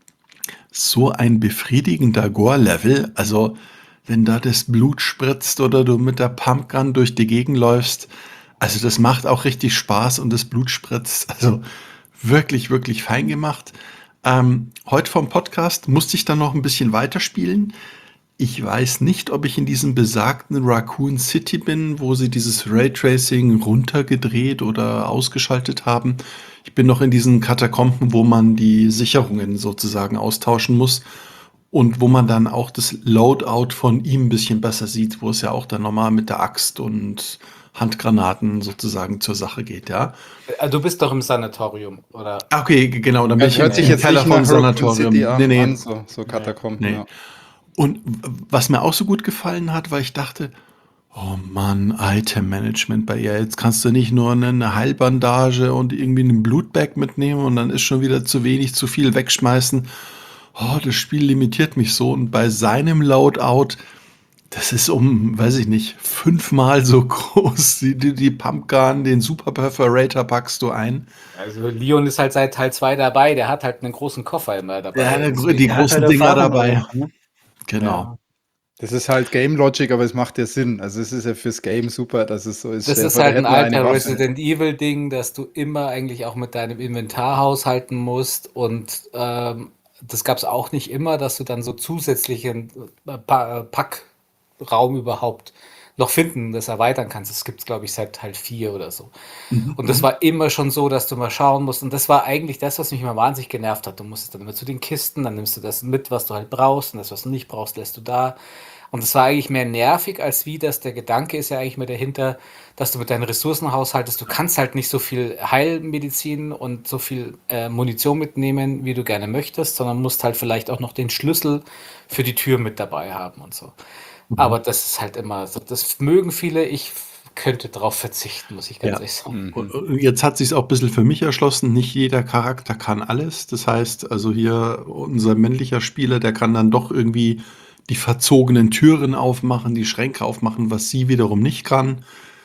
so ein befriedigender Gore-Level. Also wenn da das Blut spritzt oder du mit der Pumpgun durch die Gegend läufst, also das macht auch richtig Spaß und das Blut spritzt. Also wirklich, wirklich fein gemacht. Ähm, heute vom Podcast musste ich dann noch ein bisschen weiterspielen. Ich weiß nicht, ob ich in diesem besagten Raccoon City bin, wo sie dieses Raytracing runtergedreht oder ausgeschaltet haben. Ich bin noch in diesen Katakomben, wo man die Sicherungen sozusagen austauschen muss und wo man dann auch das Loadout von ihm ein bisschen besser sieht, wo es ja auch dann normal mit der Axt und Handgranaten sozusagen zur Sache geht, ja. Äh, Du bist doch im Sanatorium, oder? Ah, okay, g- genau, dann bin Das ich hört im, sich im jetzt Keller nicht vom nach Raccoon Sanatorium. City Nee, nee, an, so, so Katakomben, nee. ja. Und w- was mir auch so gut gefallen hat, weil ich dachte, oh Mann, Item-Management bei ihr. Jetzt kannst du nicht nur eine Heilbandage und irgendwie einen Blutbag mitnehmen und dann ist schon wieder zu wenig, zu viel wegschmeißen. Oh, das Spiel limitiert mich so. Und bei seinem Loadout, das ist um, weiß ich nicht, fünfmal so groß. Die, die, die Pumpgun, den Super Perforator packst du ein. Also Leon ist halt seit Teil zwei dabei, der hat halt einen großen Koffer immer dabei. Ja, der, deswegen- die Der hat großen halt Dinger Erfahrung dabei. auch, ne? Genau. Ja. Das ist halt Game Logic, aber es macht ja Sinn. Also es ist ja fürs Game super, dass es so ist. Das Stell dir ist vor, halt der ein hätte nur eine alter Waffe. Resident Evil Ding, dass du immer eigentlich auch mit deinem Inventar haushalten musst und ähm, das gab es auch nicht immer, dass du dann so zusätzlichen äh, Pa- äh, Packraum überhaupt noch finden, das erweitern kannst. Das gibt es, glaube ich, seit Teil vier oder so. Mhm. Und das war immer schon so, dass du mal schauen musst. Und das war eigentlich das, was mich immer wahnsinnig genervt hat. Du musstest dann immer zu den Kisten, dann nimmst du das mit, was du halt brauchst, und das, was du nicht brauchst, lässt du da. Und das war eigentlich mehr nervig, als wie das der Gedanke ist ja eigentlich mehr dahinter, dass du mit deinen Ressourcen haushaltest. Du kannst halt nicht so viel Heilmedizin und so viel äh, Munition mitnehmen, wie du gerne möchtest, sondern musst halt vielleicht auch noch den Schlüssel für die Tür mit dabei haben und so. Aber das ist halt immer so, das mögen viele, ich könnte drauf verzichten, muss ich ganz Ja. ehrlich sagen. Mhm. Und- und Jetzt hat sich auch ein bisschen für mich erschlossen, nicht jeder Charakter kann alles. Das heißt, also hier unser männlicher Spieler, der kann dann doch irgendwie die verzogenen Türen aufmachen, die Schränke aufmachen, was sie wiederum nicht kann.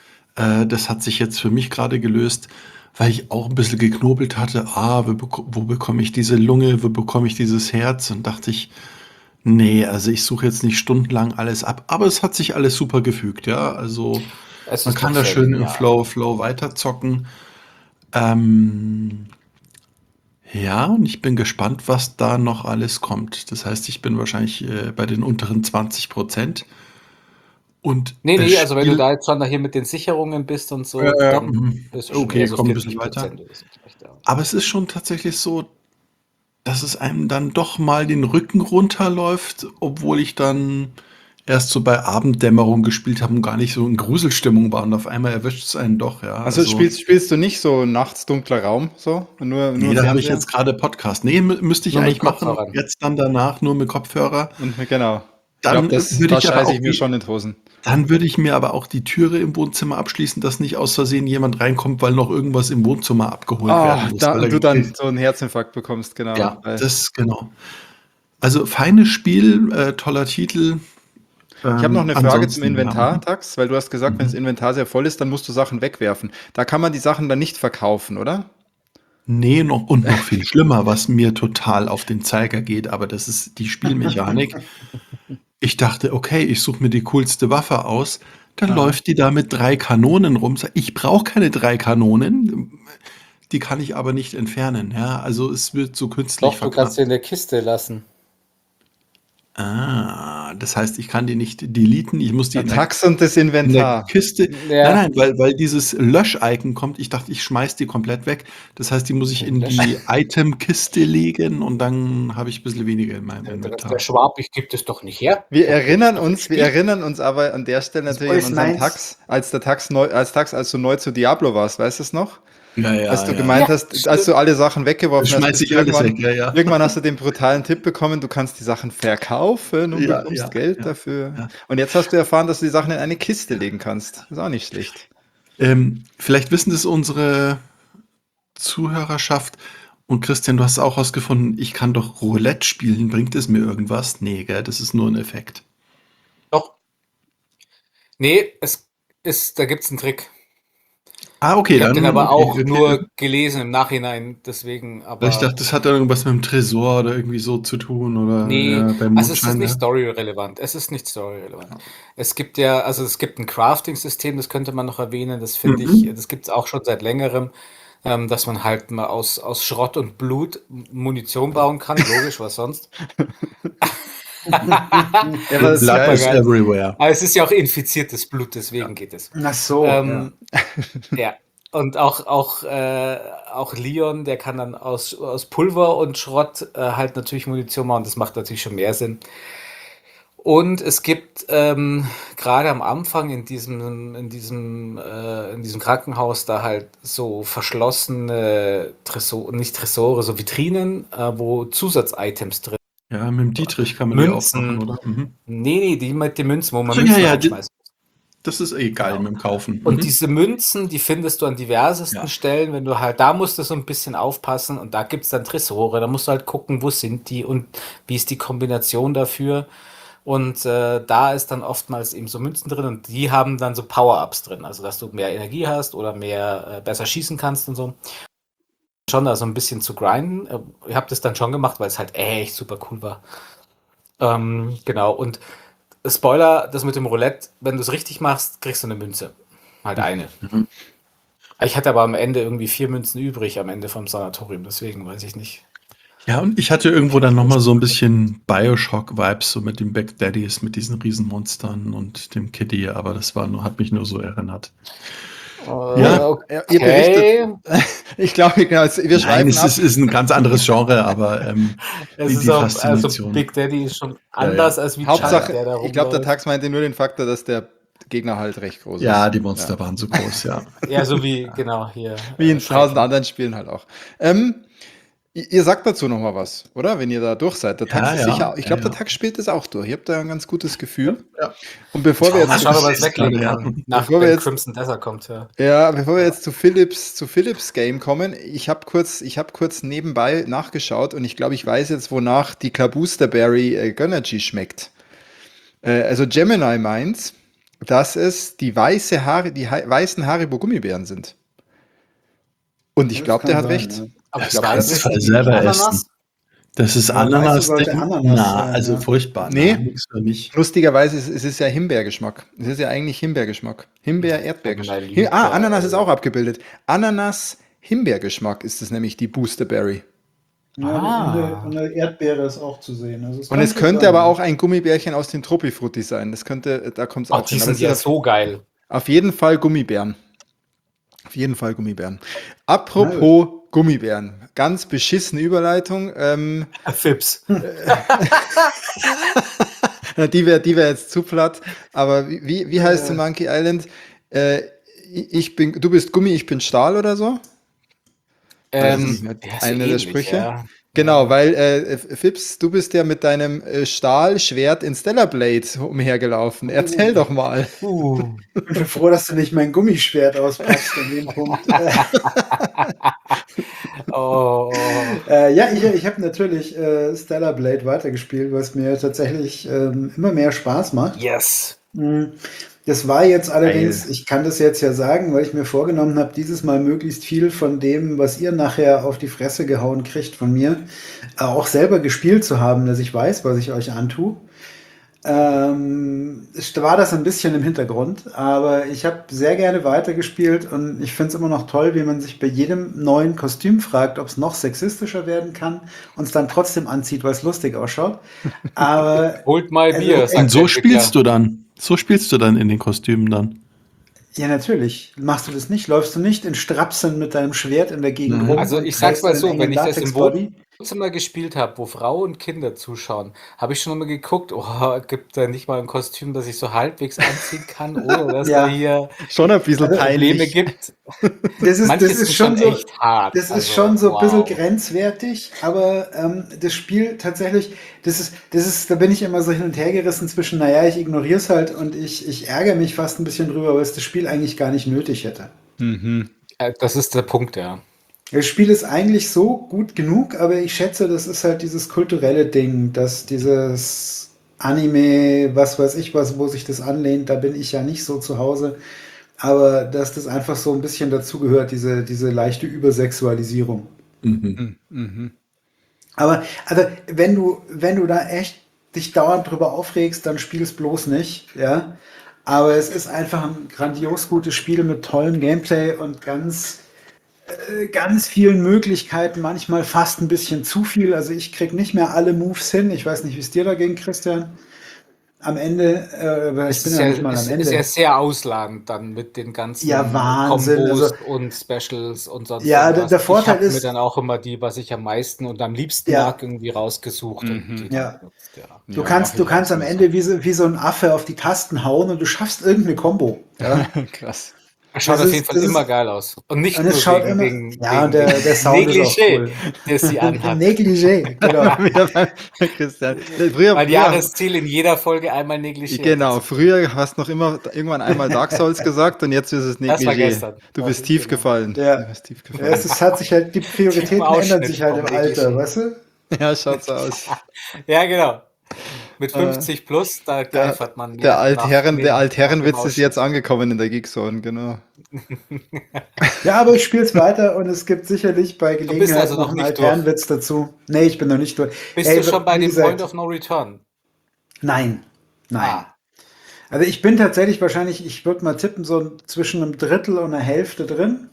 Äh, das hat sich jetzt für mich gerade gelöst, weil ich auch ein bisschen geknobelt hatte, ah, wo, beko- wo bekomme ich diese Lunge, wo bekomme ich dieses Herz? Und dachte ich, nee, also ich suche jetzt nicht stundenlang alles ab, aber es hat sich alles super gefügt, ja. Also Es man ist kann doch da schön im ja. Flow, Flow weiterzocken. Ähm, ja, und ich bin gespannt, was da noch alles kommt. Das heißt, ich bin wahrscheinlich äh, bei den unteren zwanzig Prozent. Und Nee, das nee, also wenn du Spiel, da jetzt schon hier mit den Sicherungen bist und so, Ja, ja. dann Mhm. bist du schon Okay, eher so komm ein bisschen vierzig weiter. Prozent oder so vielleicht, ja. Aber es ist schon tatsächlich so, dass es einem dann doch mal den Rücken runterläuft, obwohl ich dann erst so bei Abenddämmerung gespielt habe und gar nicht so in Gruselstimmung war. Und auf einmal erwischt es einen doch, ja. Also, spielst, spielst du nicht so nachts dunkler Raum, so? Nur, Nee, nur da habe ich Fernseher? jetzt gerade Podcast. Nee, mü müsste ich Nur mit eigentlich machen. Kopfhörern. Jetzt dann danach nur mit Kopfhörer. Und genau. Ich Dann glaube, das, würde da ich aber scheiße auch ich mir die, schon in die Hosen. dann würde ich mir aber auch die Türe im Wohnzimmer abschließen, dass nicht aus Versehen jemand reinkommt, weil noch irgendwas im Wohnzimmer abgeholt Ah, werden muss. da, Weil und er du dann gekillt- so einen Herzinfarkt bekommst, genau. ja, Weil- das genau. Also feines Spiel, äh, toller Titel. Ich habe noch eine Frage Ansonsten, zum Inventar, ja. Tax, weil du hast gesagt, wenn das Inventar sehr voll ist, dann musst du Sachen wegwerfen. Da kann man die Sachen dann nicht verkaufen, oder? Nee, noch, und noch viel schlimmer, was mir total auf den Zeiger geht, aber das ist die Spielmechanik. Ich dachte, okay, ich suche mir die coolste Waffe aus. Dann Ah. läuft die da mit drei Kanonen rum. Sag, ich brauche keine drei Kanonen. Die kann ich aber nicht entfernen. Ja, also es wird so künstlich Doch, du kannst sie in der Kiste lassen. Ah, das heißt, ich kann die nicht deleten. Ich muss die Der in der, Tax und das in der Inventar. Kiste. Ja. Nein, nein, weil, weil dieses Lösch-Icon kommt. Ich dachte, ich schmeiß die komplett weg. Das heißt, die muss ich in die Item-Kiste legen und dann habe ich ein bisschen weniger in meinem Der, Inventar. der Schwab, ich gebe das doch nicht her. Wir erinnern Das ist uns, wir Spiel. erinnern uns aber an der Stelle Das natürlich ist an unseren meins. Tax, als der Tax neu, als Tax, als du neu zu Diablo warst, weißt du es noch? Ja, ja, Als du ja. gemeint Ja, hast, stimmt. als du alle Sachen weggeworfen Schmeiß hast, ich bist alles irgendwann, weg, ja, ja. irgendwann hast du den brutalen Tipp bekommen, du kannst die Sachen verkaufen und Ja, bekommst ja, Geld ja, dafür. ja. Und jetzt hast du erfahren, dass du die Sachen in eine Kiste legen kannst. Ist auch nicht schlecht. Ähm, vielleicht wissen das unsere Zuhörerschaft. Und Christian, du hast auch herausgefunden, ich kann doch Roulette spielen. Bringt es mir irgendwas? Nee, gell? Das ist nur ein Effekt. Doch. Nee, es ist, da gibt's einen Trick. Ah, okay, Ich habe dann. den aber okay, auch okay. nur gelesen im Nachhinein, deswegen, Weil ich aber dachte, das hat irgendwas mit dem Tresor oder irgendwie so zu tun oder nee, ja, beim also es ist Mondschein, nicht ne? storyrelevant. Es ist nicht storyrelevant. Es gibt ja, also es gibt ein Crafting-System, das könnte man noch erwähnen, das finde ich, Mhm. das gibt's auch schon seit längerem, ähm, dass man halt mal aus, aus Schrott und Blut Munition bauen kann, logisch, was sonst. Ja, aber das ist Blood geil. is Supergeil. everywhere. Aber es ist ja auch infiziertes Blut, deswegen Ja. geht es. Ach so, ja. Ähm, ja. Und auch, auch, äh, auch Leon, der kann dann aus, aus Pulver und Schrott äh, halt natürlich Munition machen. Das macht natürlich schon mehr Sinn. Und es gibt ähm, gerade am Anfang in diesem, in diesem, äh, in diesem Krankenhaus da halt so verschlossene Tresore, nicht Tresore, so Vitrinen, äh, wo Zusatzitems drin Ja, mit dem Dietrich kann man die aufmachen, Münzen. oder? Mhm. Nee, nee, die mit den Münzen, wo man Ach, ja, Münzen ja, die, reinschmeißt. das ist eh geil Genau. mit dem Kaufen. Und Mhm. diese Münzen, die findest du an diversesten Ja. Stellen, wenn du halt, da musst du so ein bisschen aufpassen und da gibt's dann Tresore, da musst du halt gucken, wo sind die und wie ist die Kombination dafür. Und äh, da ist dann oftmals eben so Münzen drin und die haben dann so Power-Ups drin, also dass du mehr Energie hast oder mehr äh, besser schießen kannst und so. Schon da so ein bisschen zu grinden. Äh, Ich habe das dann schon gemacht, weil es halt echt super cool war. Ähm, genau, und Spoiler, das mit dem Roulette, wenn du es richtig machst, kriegst du eine Münze. Halt eine. Mhm. Ich hatte aber am Ende irgendwie vier Münzen übrig am Ende vom Sanatorium, deswegen weiß ich nicht. Ja, und ich hatte irgendwo dann nochmal so ein bisschen Bioshock-Vibes, so mit den Back Daddies, mit diesen Riesenmonstern und dem Kitty, aber das war nur, hat mich nur so erinnert. Äh, Ja. Ja, ihr okay. berichtet. Ich glaube, genau, wir Nein, schweifen es ab. ist, ist ein ganz anderes Genre, aber ähm, Es die, ist die auch, also Faszination. Big Daddy ist schon Ja, anders ja. als wie Chuck, Hauptsache, der da ich glaube, der rumläuft. Tax meinte nur den Faktor, dass der Gegner halt recht groß Ja, ist. die Monster Ja. waren so groß, ja. Ja, so wie, genau, hier. Wie in äh, tausend Shrekking. anderen Spielen halt auch. Ähm, ihr ihr sagt dazu noch mal was, oder? Wenn ihr da durch seid. Der Tax Ja, ist ja, sicher, ich ja, glaube, der ja. Tax spielt das auch durch. Ihr habt da ein ganz gutes Gefühl. Ja. Und bevor wir Mal jetzt, schauen, ob er Ich es seh's weglegen gerade, kann, ja. nach bevor wir wenn jetzt, Crimson Desert kommt, ja. ja, bevor wir jetzt zu Philips, zu Philips Game kommen, ich habe kurz, ich habe kurz nebenbei nachgeschaut und ich glaube, ich weiß jetzt, wonach die Klabusterberry äh, Gönnergy schmeckt. Äh, also Gemini meint, dass es die weiße Haare, die hei- weißen Haribo-Gummibären sind. Und ich Das glaube, kann der hat sein, recht. ja. Aber Das die weiße kannst du ist voll ja die selber Ananas. essen. Das ist Ja, weiße Ananas. sollte Ding. Ananas Na, sein, also ja. furchtbar. Na, Nee, nix für mich. lustigerweise ist es ist ja Himbeergeschmack. Es ist ja eigentlich Himbeergeschmack. Himbeer, Erdbeergeschmack. Gemini Hi- Ah, liebt Ananas ist auch ja. abgebildet. Ananas, Himbeergeschmack ist es nämlich, die Boosterberry. Ja, und eine, Ah. und eine Erdbeere ist auch zu sehen. Also es Und kann es schon könnte sein, aber ja. auch ein Gummibärchen aus den Tropifrutti sein. Das könnte, da kommt es Ach, auch die hin. Aber sind es ja ist auf, so geil. auf jeden Fall Gummibären. Auf jeden Fall Gummibären. Na gut. Apropos Gummibären. Ganz beschissene Überleitung. Ähm, Fips. na, die wäre die wär jetzt zu platt. Aber wie, wie, wie heißt es in Äh, Monkey Island? Äh, ich bin, du bist Gummi, ich bin Stahl oder so? Weiß ich Ähm, nicht mehr. ja, so Einer der ähnlich, Sprüche. ja. Genau, Ja. weil äh, Fips, du bist ja mit deinem äh, Stahlschwert in Stellar Blade umhergelaufen. Erzähl uh, doch mal. Uh. ich bin froh, dass du nicht mein Gummischwert auspackst an dem Punkt. Äh, Oh. äh, ja, ich, ich habe natürlich äh, Stellar Blade weitergespielt, was mir tatsächlich ähm, immer mehr Spaß macht. Yes. Mm, Das war jetzt allerdings, Geil. ich kann das jetzt ja sagen, weil ich mir vorgenommen habe, dieses Mal möglichst viel von dem, was ihr nachher auf die Fresse gehauen kriegt von mir, äh, auch selber gespielt zu haben, dass ich weiß, was ich euch antue. Ähm, es war das ein bisschen im Hintergrund, aber ich habe sehr gerne weitergespielt und ich finde es immer noch toll, wie man sich bei jedem neuen Kostüm fragt, ob es noch sexistischer werden kann und es dann trotzdem anzieht, weil es lustig ausschaut. Aber Holt mal also, Bier, äh, Und sagt der so spielst Entwickler. du dann. So spielst du dann in den Kostümen dann. ja, natürlich. Machst du das nicht? Läufst du nicht in Strapsen mit deinem Schwert in der Gegend Nein. rum Also und ich sag's trägst mal einen so, engen wenn ich das im Latex-Body? Wohnzimmer gespielt habe, wo Frau und Kinder zuschauen, habe ich schon immer geguckt, oh, gibt da nicht mal ein Kostüm, das ich so halbwegs anziehen kann, ohne dass da Ja, hier Schon ein bisschen also Probleme peinlich. gibt. das ist, Manche das ist sind schon schon so, echt hart. das ist Also, schon so ein bisschen wow. grenzwertig, aber ähm, das Spiel tatsächlich, das ist, das ist, da bin ich immer so hin und her gerissen zwischen, naja, ich ignoriere es halt und ich, ich ärgere mich fast ein bisschen drüber, weil es das Spiel eigentlich gar nicht nötig hätte. Mhm. Äh, Das ist der Punkt, ja. Das Spiel ist eigentlich so gut genug, aber ich schätze, das ist halt dieses kulturelle Ding, dass dieses Anime, was weiß ich was, wo sich das anlehnt, da bin ich ja nicht so zu Hause, aber dass das einfach so ein bisschen dazugehört, diese, diese leichte Übersexualisierung. Mhm. Mhm. Mhm. Aber also wenn du, wenn du da echt dich dauernd drüber aufregst, dann spiel's bloß nicht, ja. Aber es ist einfach ein grandios gutes Spiel mit tollem Gameplay und ganz, äh, ganz vielen Möglichkeiten, manchmal fast ein bisschen zu viel. Also ich krieg nicht mehr alle Moves hin. Ich weiß nicht, wie es dir da ging, Christian. Am Ende, äh, aber ich Es bin ist ja ja, nicht mal am es ist ja Ende. sehr ausladend dann mit den Ja, ganzen Wahnsinn. Kombos Also, und Specials und sonst ja, der, irgendwas. der Ich Vorteil habe mir ist, dann auch immer die, was ich am meisten und am liebsten mag, ja, irgendwie rausgesucht und Mhm. die dann ja. benutzt, ja. Du Ja, mache kannst, du ich auch kannst am sowieso. Ende wie so, wie so ein Affe auf die Tasten hauen und du schaffst irgendeine Combo. Ja. Krass. Es schaut Das auf jeden ist, Fall das immer ist, geil aus. Und und nicht es nur schaut wegen, immer, wegen, ja, und wegen der, der dem Sound ist auch Negligé, cool. das sie anhat. Negligé, genau. Wieder beim Christian. Früher, Mein früher, Jahresziel in jeder Folge einmal Negligé genau, anzuziehen. früher hast du noch immer irgendwann einmal Dark Souls gesagt und jetzt ist es Das war Negligé. gestern. Du Das, bist tief genau. gefallen. Du Ja. bist tief Ja, es gefallen. ist, hat sich halt, die Ein Prioritäten ändern Ausschnitt sich halt vom im Alter, Negligé. weißt du? Ja, schaut so aus. Ja, genau. Mit Äh, fünfzig plus, da der, geifert man der mehr nach, Altherren, der dem, nach dem Altherrenwitz ist jetzt Ausschnitt. angekommen in der Geekzone, genau. Ja, aber ich spiele es weiter und es gibt sicherlich bei Du bist Gelegenheit also noch noch einen nicht durch. Altherrenwitz dazu. Nee, ich bin noch nicht durch. Bist du Ey, schon bei wie dem Point gesagt, of No Return? nein, nein. Ah, Also ich bin tatsächlich wahrscheinlich, ich würde mal tippen, so zwischen einem Drittel und einer Hälfte drin.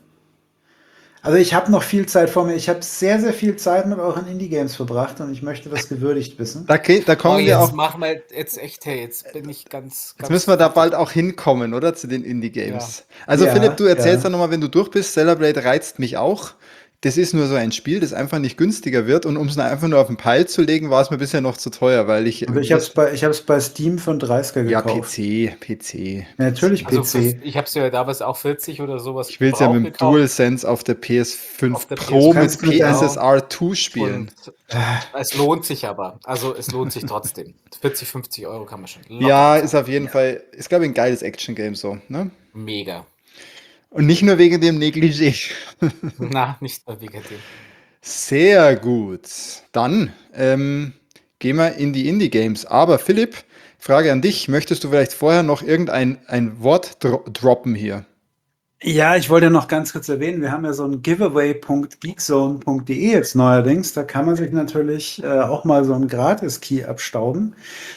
Also ich habe noch viel Zeit vor mir. Ich habe sehr, sehr viel Zeit mit euren Indie-Games verbracht und ich möchte das gewürdigt wissen. Da, ke- da oh, kommen wir jetzt auch, machen wir jetzt echt, hey, jetzt bin ich ganz, jetzt ganz müssen wir da fertig. bald auch hinkommen, oder? Zu den Ja. Indie-Games. Also Philipp, du Ja, erzählst ja. dann nochmal, wenn du durch bist, Celebrate reizt mich auch. Das ist nur so ein Spiel, das einfach nicht günstiger wird und um es einfach nur auf den Peil zu legen, war es mir bisher noch zu teuer, weil ich, Also ich habe es bei, ich habe es bei Steam für einen dreißiger ja, gekauft. P C, P C, Ja, P C. natürlich Also für, P C. ich habe es ja damals auch vierzig oder sowas Ich will es ja gebraucht mit dem gekauft DualSense auf der P S auf fünf der Pro Du P S fünf, mit kannst mit deinem, P S S genau. R zwei spielen. Und es lohnt sich aber. Also es lohnt sich trotzdem. vierzig, fünfzig Euro kann man schon locker Ja, ist bezahlen. auf jeden ja. Fall, ist glaube ich ein geiles Action-Game so, ne? Mega. Und nicht nur wegen dem Negligé. Na, nicht nur wegen dem. Sehr gut. Dann ähm, gehen wir in die Indie-Games. Aber Philipp, Frage an dich. Möchtest du vielleicht vorher noch irgendein ein Wort dro droppen hier? Ja, ich wollte noch ganz kurz erwähnen, wir haben ja so ein giveaway punkt geekzone punkt de jetzt neuerdings. Da kann man sich natürlich äh, auch mal so einen Gratis-Key abstauben.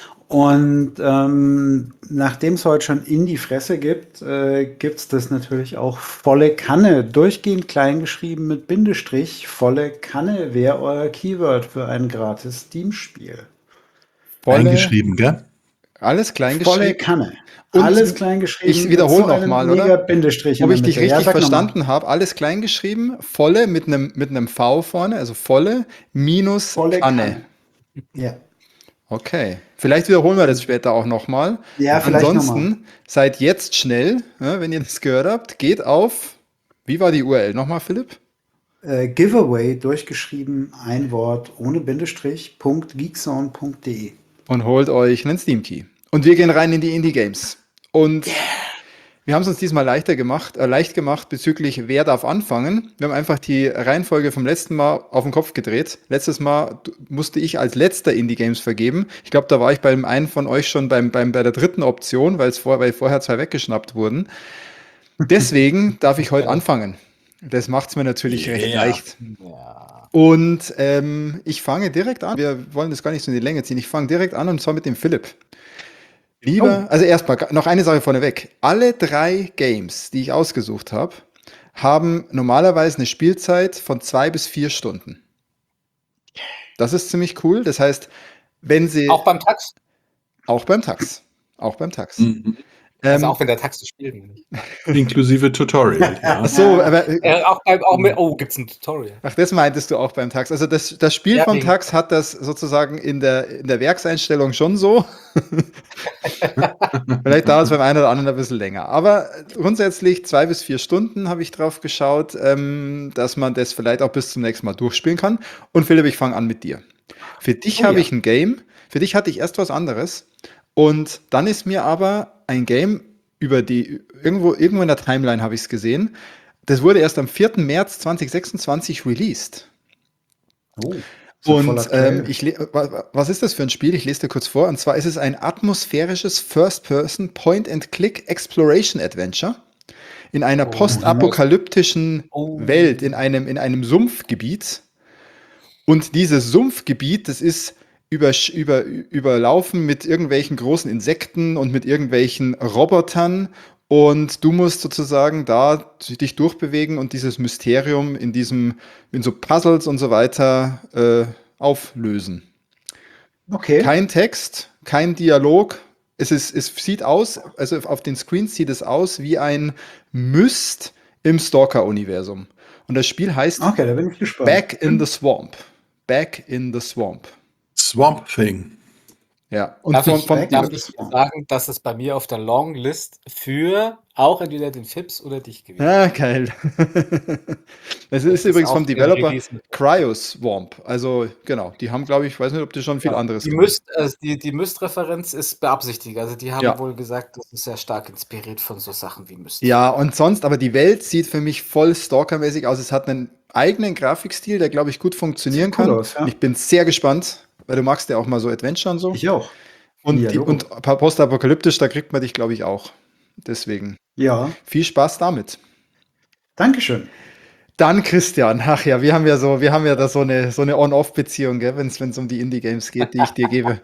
Und ähm, nachdem es heute schon in die Fresse gibt, äh, gibt es das natürlich auch volle Kanne, durchgehend klein geschrieben mit Bindestrich. Volle Kanne wäre euer Keyword für ein gratis Steam-Spiel. Volle, Eingeschrieben, gell? alles klein Volle geschrieben. Kanne. Und Alles klein ich geschrieben mit wiederhole so einem nochmal, mega oder? Bindestrich in Ob der ich dich Mitte. Ja, richtig sag nochmal. verstanden habe, alles klein geschrieben, volle mit einem mit einem V vorne, also volle minus Volle Kanne. Kanne. Ja. Okay. Vielleicht wiederholen wir das später auch nochmal. Ja, vielleicht nochmal. Ansonsten seid jetzt schnell, ja, wenn ihr das gehört habt, geht auf, wie war die U R L nochmal, Philipp? Äh, Giveaway durchgeschrieben, ein Wort ohne Bindestrich, Punkt geekzone punkt de. Und holt euch einen Steam Key. Und wir gehen rein in die Indie Games. Und wir haben es uns diesmal leichter gemacht, äh, leicht gemacht bezüglich wer darf anfangen. Wir haben einfach die Reihenfolge vom letzten Mal auf den Kopf gedreht. Letztes Mal d- musste ich als letzter Indie Games vergeben. Ich glaube, da war ich beim einen von euch schon beim, beim, bei der dritten Option, weil es vor, weil vorher zwei weggeschnappt wurden. Deswegen darf ich heute Ja. anfangen. Das macht es mir natürlich recht Yeah. leicht. Ja. Und ähm, ich fange direkt an. Wir wollen das gar nicht so in die Länge ziehen. Ich fange direkt an und zwar mit dem Philipp. Lieber, Oh. also erstmal ga- noch eine Sache vorneweg. Alle drei Games, die ich ausgesucht habe, haben normalerweise eine Spielzeit von zwei bis vier Stunden. Das ist ziemlich cool. Das heißt, wenn sie Auch beim Tax. auch beim Tax, auch beim Tax. Mhm. Also Ähm, auch wenn der Tax zu spielen. nicht. Inklusive Tutorial, ja. ach so, aber äh, Äh, auch beim, auch mit, oh, gibt's ein Tutorial. ach, das meintest du auch beim Tax. Also das, das Spiel Ja, vom wegen- Tax hat das sozusagen in der, in der Werkseinstellung schon so. Vielleicht dauert es beim einen oder anderen ein bisschen länger. Aber grundsätzlich zwei bis vier Stunden habe ich drauf geschaut, ähm, dass man das vielleicht auch bis zum nächsten Mal durchspielen kann. Und Philipp, ich fange an mit dir. Für dich Oh habe ja. ich ein Game. Für dich hatte ich erst was anderes. Und dann ist mir aber ein Game über die, irgendwo, irgendwo in der Timeline habe ich es gesehen, Das wurde erst am vierten März zweitausendsechsundzwanzig released. Oh, ist ja voll Und aktuell. ähm, ich le- wa- wa- was ist das für ein Spiel? Ich lese dir kurz vor. Und zwar ist es ein atmosphärisches First-Person Point-and-Click Exploration Adventure in einer Oh, postapokalyptischen oh. Welt, in einem, in einem Sumpfgebiet. Und dieses Sumpfgebiet, das ist über, über, überlaufen mit irgendwelchen großen Insekten und mit irgendwelchen Robotern. Und du musst sozusagen da dich durchbewegen und dieses Mysterium in diesem, in so Puzzles und so weiter äh, auflösen. Okay. Kein Text, kein Dialog. Es ist, es sieht aus, also auf den Screens sieht es aus wie ein Myst im Stalker-Universum. Und das Spiel heißt Okay, da bin ich gespannt. Back in the Swamp. Back in the Swamp. Swamp Thing. Ja. Und Darf vom, ich, vom, Back darf in the ich Swamp. sagen, dass es bei mir auf der Longlist für auch entweder den Fips oder dich gewesen ah, geil. Es ist ist übrigens auch vom der Developer Release mit. Cryoswamp. Also, genau, die haben, glaube ich, ich weiß nicht, ob die schon viel Ja, anderes die gemacht Myst, also die, die Myst-Referenz ist beabsichtigt. Also die haben Ja. wohl gesagt, das ist sehr stark inspiriert von so Sachen wie Myst. Ja, und sonst, aber die Welt sieht für mich voll Stalker-mäßig aus. Es hat einen eigenen Grafikstil, der, glaube ich, gut funktionieren Sieht cool kann. aus, ja. Und ich bin sehr gespannt, weil du magst ja auch mal so Adventure und so. Ich auch. Und, Ja, die, Logo. und pa- postapokalyptisch, da kriegt man dich, glaube ich, auch. Deswegen Ja, viel Spaß damit. Dankeschön. Dann Christian, ach ja, wir haben ja so, wir haben ja da so eine, so eine On-Off-Beziehung, wenn es um die Indie-Games geht, die ich dir gebe.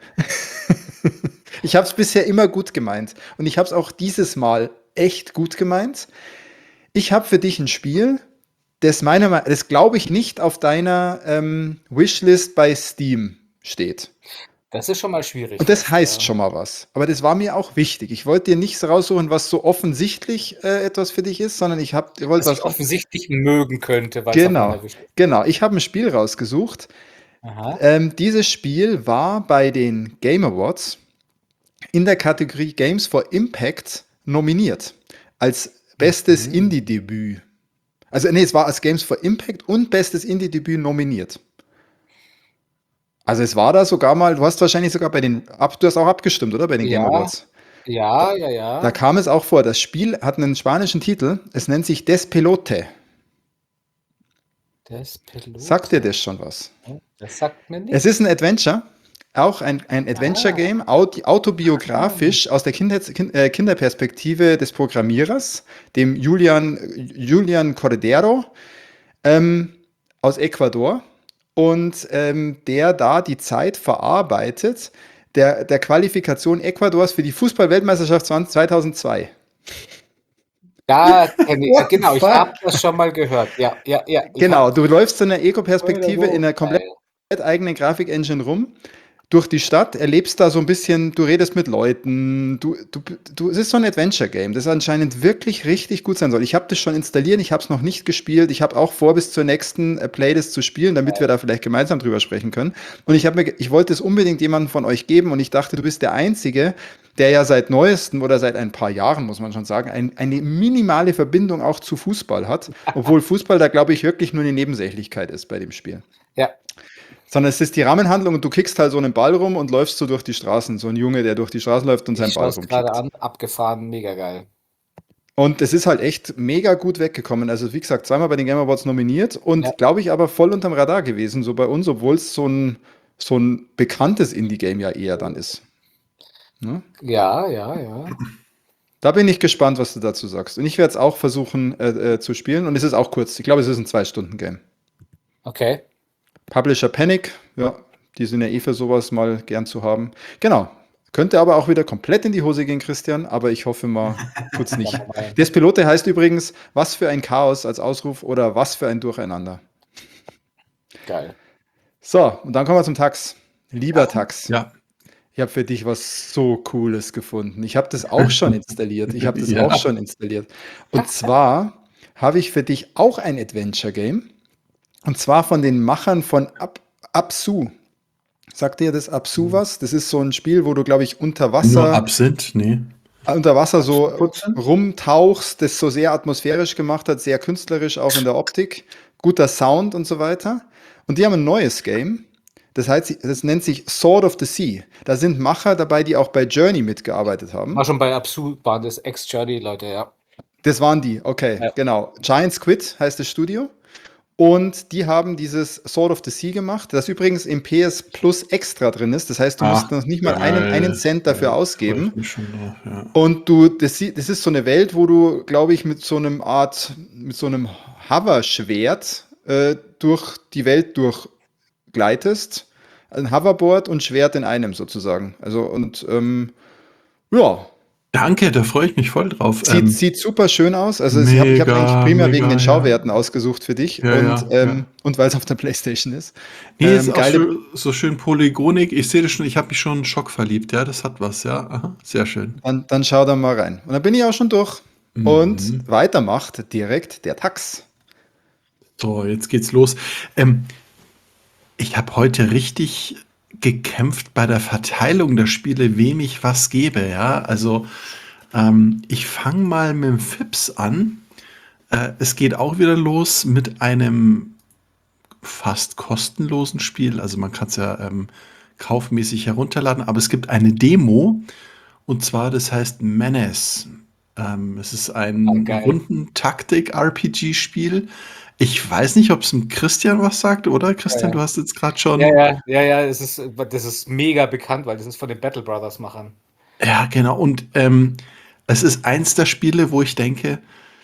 Ich habe es bisher immer gut gemeint und ich habe es auch dieses Mal echt gut gemeint. Ich habe für dich ein Spiel, das meiner Meinung, das glaube ich nicht auf deiner ähm, Wishlist bei Steam steht. Das ist schon mal schwierig. Und das fast, heißt ja. schon mal was. Aber das war mir auch wichtig. Ich wollte dir nichts raussuchen, was so offensichtlich äh, etwas für dich ist, sondern ich habe, ich wollte Was was. ich offensichtlich mögen könnte, weil es auf Genau, meiner Wishlist ist. genau. Ich habe ein Spiel rausgesucht. Aha. Ähm, dieses Spiel war bei den Game Awards in der Kategorie Games for Impact nominiert. Als bestes Mhm. Indie-Debüt. Also, nee, es war als Games for Impact und bestes Indie-Debüt nominiert. Also, es war da sogar mal, du hast wahrscheinlich sogar bei den, ab, du hast auch abgestimmt, oder? Bei den Game Ja, Awards. ja, ja, Da ja. kam es auch vor. Das Spiel hat einen spanischen Titel. Es nennt sich Despelote. Das Pilot. Sagt dir das schon was? Das sagt mir Es nichts. ist ein Adventure, auch ein, ein Adventure-Game, aut- autobiografisch aus der Kindheits kind, äh, Kinderperspektive des Programmierers, dem Julian, Julian Cordero ähm, aus Ecuador. Und ähm, der da die Zeit verarbeitet der, der Qualifikation Ecuadors für die Fußball-Weltmeisterschaft zweitausendzwei. Da kenne ich, What the genau, ich fuck? habe das schon mal gehört. Ja, ja, ja. Ich Genau, hab, du läufst in einer Ego-Perspektive in einer komplett geil. eigenen Grafik-Engine rum, durch die Stadt, erlebst da so ein bisschen, du redest mit Leuten, du, du, du, es ist so ein Adventure-Game, das anscheinend wirklich richtig gut sein soll. Ich habe das schon installiert, ich habe es noch nicht gespielt, ich habe auch vor, bis zur nächsten äh, Playlist zu spielen, damit wir da vielleicht gemeinsam drüber sprechen können. Und ich, hab mir, ge- ich wollte es unbedingt jemandem von euch geben und ich dachte, du bist der Einzige, der ja seit neuestem oder seit ein paar Jahren, muss man schon sagen, ein, eine minimale Verbindung auch zu Fußball hat, obwohl Fußball da, glaube ich, wirklich nur eine Nebensächlichkeit ist bei dem Spiel. Ja, Sondern es ist die Rahmenhandlung und du kickst halt so einen Ball rum und läufst so durch die Straßen. So ein Junge, der durch die Straßen läuft und ich seinen Ball schaue es gerade rumkickt. an, abgefahren, mega geil. Und es ist halt echt mega gut weggekommen. Also wie gesagt, zweimal bei den Game Awards nominiert und Ja. glaube ich aber voll unterm Radar gewesen, so bei uns, obwohl es so ein, so ein bekanntes Indie-Game ja eher dann ist. Ne? Ja, ja, ja. Da bin ich gespannt, was du dazu sagst. Und ich werde es auch versuchen äh, äh, zu spielen und es ist auch kurz. Ich glaube, es ist ein Zwei-Stunden-Game. Okay. Publisher Panic, ja, die sind ja eh für sowas mal gern zu haben. Genau. Könnte aber auch wieder komplett in die Hose gehen, Christian, aber ich hoffe mal, tut's nicht. Schauen wir mal. Despelote heißt übrigens, was für ein Chaos als Ausruf oder was für ein Durcheinander. Geil. So, und dann kommen wir zum Tax. Lieber Tax, Ja. ich habe für dich was so Cooles gefunden. Ich habe das auch schon installiert. Ich habe das Ja. auch schon installiert. Und zwar habe ich für dich auch ein Adventure-Game. Und zwar von den Machern von Ab Absu. Sagt dir das Absu was? Das ist so ein Spiel, wo du, glaube ich, unter Nur Wasser, Absinth? Nee. unter Wasser so Putzen? rumtauchst, das so sehr atmosphärisch gemacht hat, sehr künstlerisch auch in der Optik, guter Sound und so weiter. Und die haben ein neues Game. Das heißt, das nennt sich Sword of the Sea. Da sind Macher dabei, die auch bei Journey mitgearbeitet haben. War schon bei Absu, waren das Ex-Journey-Leute, ja. Das waren die, okay, Ja. genau. Giant Squid heißt das Studio. Und die haben dieses Sword of the Sea gemacht, das übrigens im P S Plus extra drin ist. Das heißt, du musst Ah, noch nicht mal einen, einen geil. Cent dafür Ja, freue ausgeben. ich mich schon drauf, ja. Und du, das, sie- das ist so eine Welt, wo du, glaube ich, mit so einem Art, mit so einem Hoverschwert äh, durch die Welt durchgleitest. Ein Hoverboard und Schwert in einem sozusagen. Also und ähm, ja, Danke, da freue ich mich voll drauf. sieht, Ähm, sieht super schön aus. Also es- ich habe ich hab eigentlich mega, primär wegen mega, den ja. Schauwerten ausgesucht für dich Ja, und, ja, ähm, ja. und weil es auf der PlayStation ist. Nee, ist Ähm, auch geile, schön, so schön polygonig. Ich sehe das schon, ich habe mich schon in Schock verliebt. Ja, das hat was, ja. Aha, sehr schön. dann, dann schau da mal rein. Und dann bin ich auch schon durch. Und Mhm. weiter macht direkt der Tax. So, jetzt geht's los. Ähm, ich habe heute richtig gekämpft bei der Verteilung der Spiele, wem ich was gebe, ja. Also, ähm, ich fange mal mit dem Fips an. Äh, es geht auch wieder los mit einem fast kostenlosen Spiel. Also man kann es ja ähm, kaufmäßig herunterladen, aber es gibt eine Demo und zwar, das heißt Menace. Ähm, es ist Ah, ein geil. Rundentaktik-R P G-Spiel. Ich weiß nicht, ob es dem Christian was sagt, oder? Christian, Ja, du hast jetzt gerade schon. ja, ja, ja, ja, es ist, das ist mega bekannt, weil das ist von den Battle Brothers Machern. Ja, genau. Und ähm, es ist eins der Spiele, wo ich denke,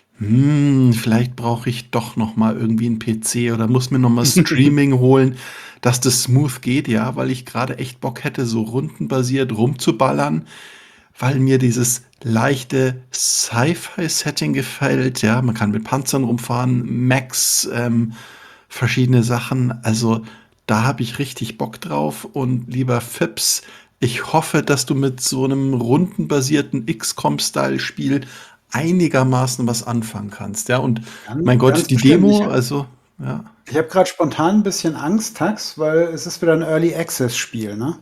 hm, vielleicht brauche ich doch noch mal irgendwie einen P C oder muss mir noch mal Streaming holen, dass das smooth geht, ja, weil ich gerade echt Bock hätte, so rundenbasiert rumzuballern, weil mir dieses leichte Sci-Fi-Setting gefällt, ja, man kann mit Panzern rumfahren, Mechs, ähm, verschiedene Sachen, also da habe ich richtig Bock drauf und lieber Fips, ich hoffe, dass du mit so einem rundenbasierten X COM-Style-Spiel einigermaßen was anfangen kannst, ja, und Ganz, mein Gott, ganz die bestimmt. Ich Demo, habe also, ja. ich hab gerade spontan ein bisschen Angst, Tax, weil es ist wieder ein Early Access Spiel, ne?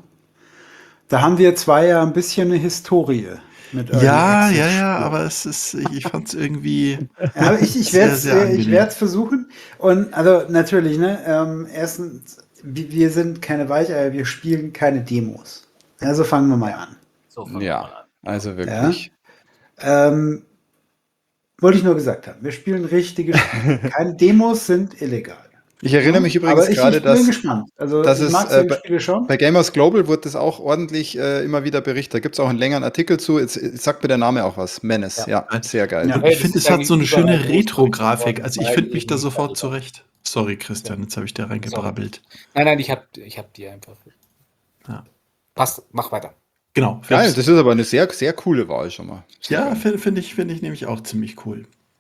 Da haben wir zwei ja ein bisschen eine Historie mit Early Ja, Access ja, ja, Spielen. aber es ist, ich, ich fand es irgendwie Ja, aber ich, ich sehr, werde es sehr ich angenehm. werd's versuchen. Und also natürlich, ne, ähm, erstens, wir wir sind keine Weicheier, wir spielen keine Demos. Also fangen wir mal an. So fangen wir mal Ja, an. also Ja. wirklich. Ähm, wollte ich nur gesagt haben. Wir spielen richtige Spiele. Keine Demos sind illegal. Ich erinnere Ne? mich übrigens Aber ich, gerade, ich bin dass, gespannt. Also dass ich es mag äh, solche bei, Spiele schon. bei Gamers Global wurde das auch ordentlich äh, immer wieder berichtet. Da gibt es auch einen längeren Artikel zu. Jetzt, jetzt sagt mir der Name auch was. Menace, Ja. ja, sehr geil. Ja. Und Hey, ich das finde, ist es hat so eine eigentlich überall schöne groß berichtet Retro-Grafik. worden, Also ich weil finde mich da eben sofort Battle zurecht. Sorry, Christian, jetzt habe ich dir Sorry. reingebrabbelt. Nein, nein, ich hab, ich hab die einfach. Ja. Passt, mach weiter. Genau, Geil, Fips. das ist aber eine sehr, sehr coole Wahl schon mal. Sehr Ja, geil. finde find ich, find ich nämlich auch ziemlich cool.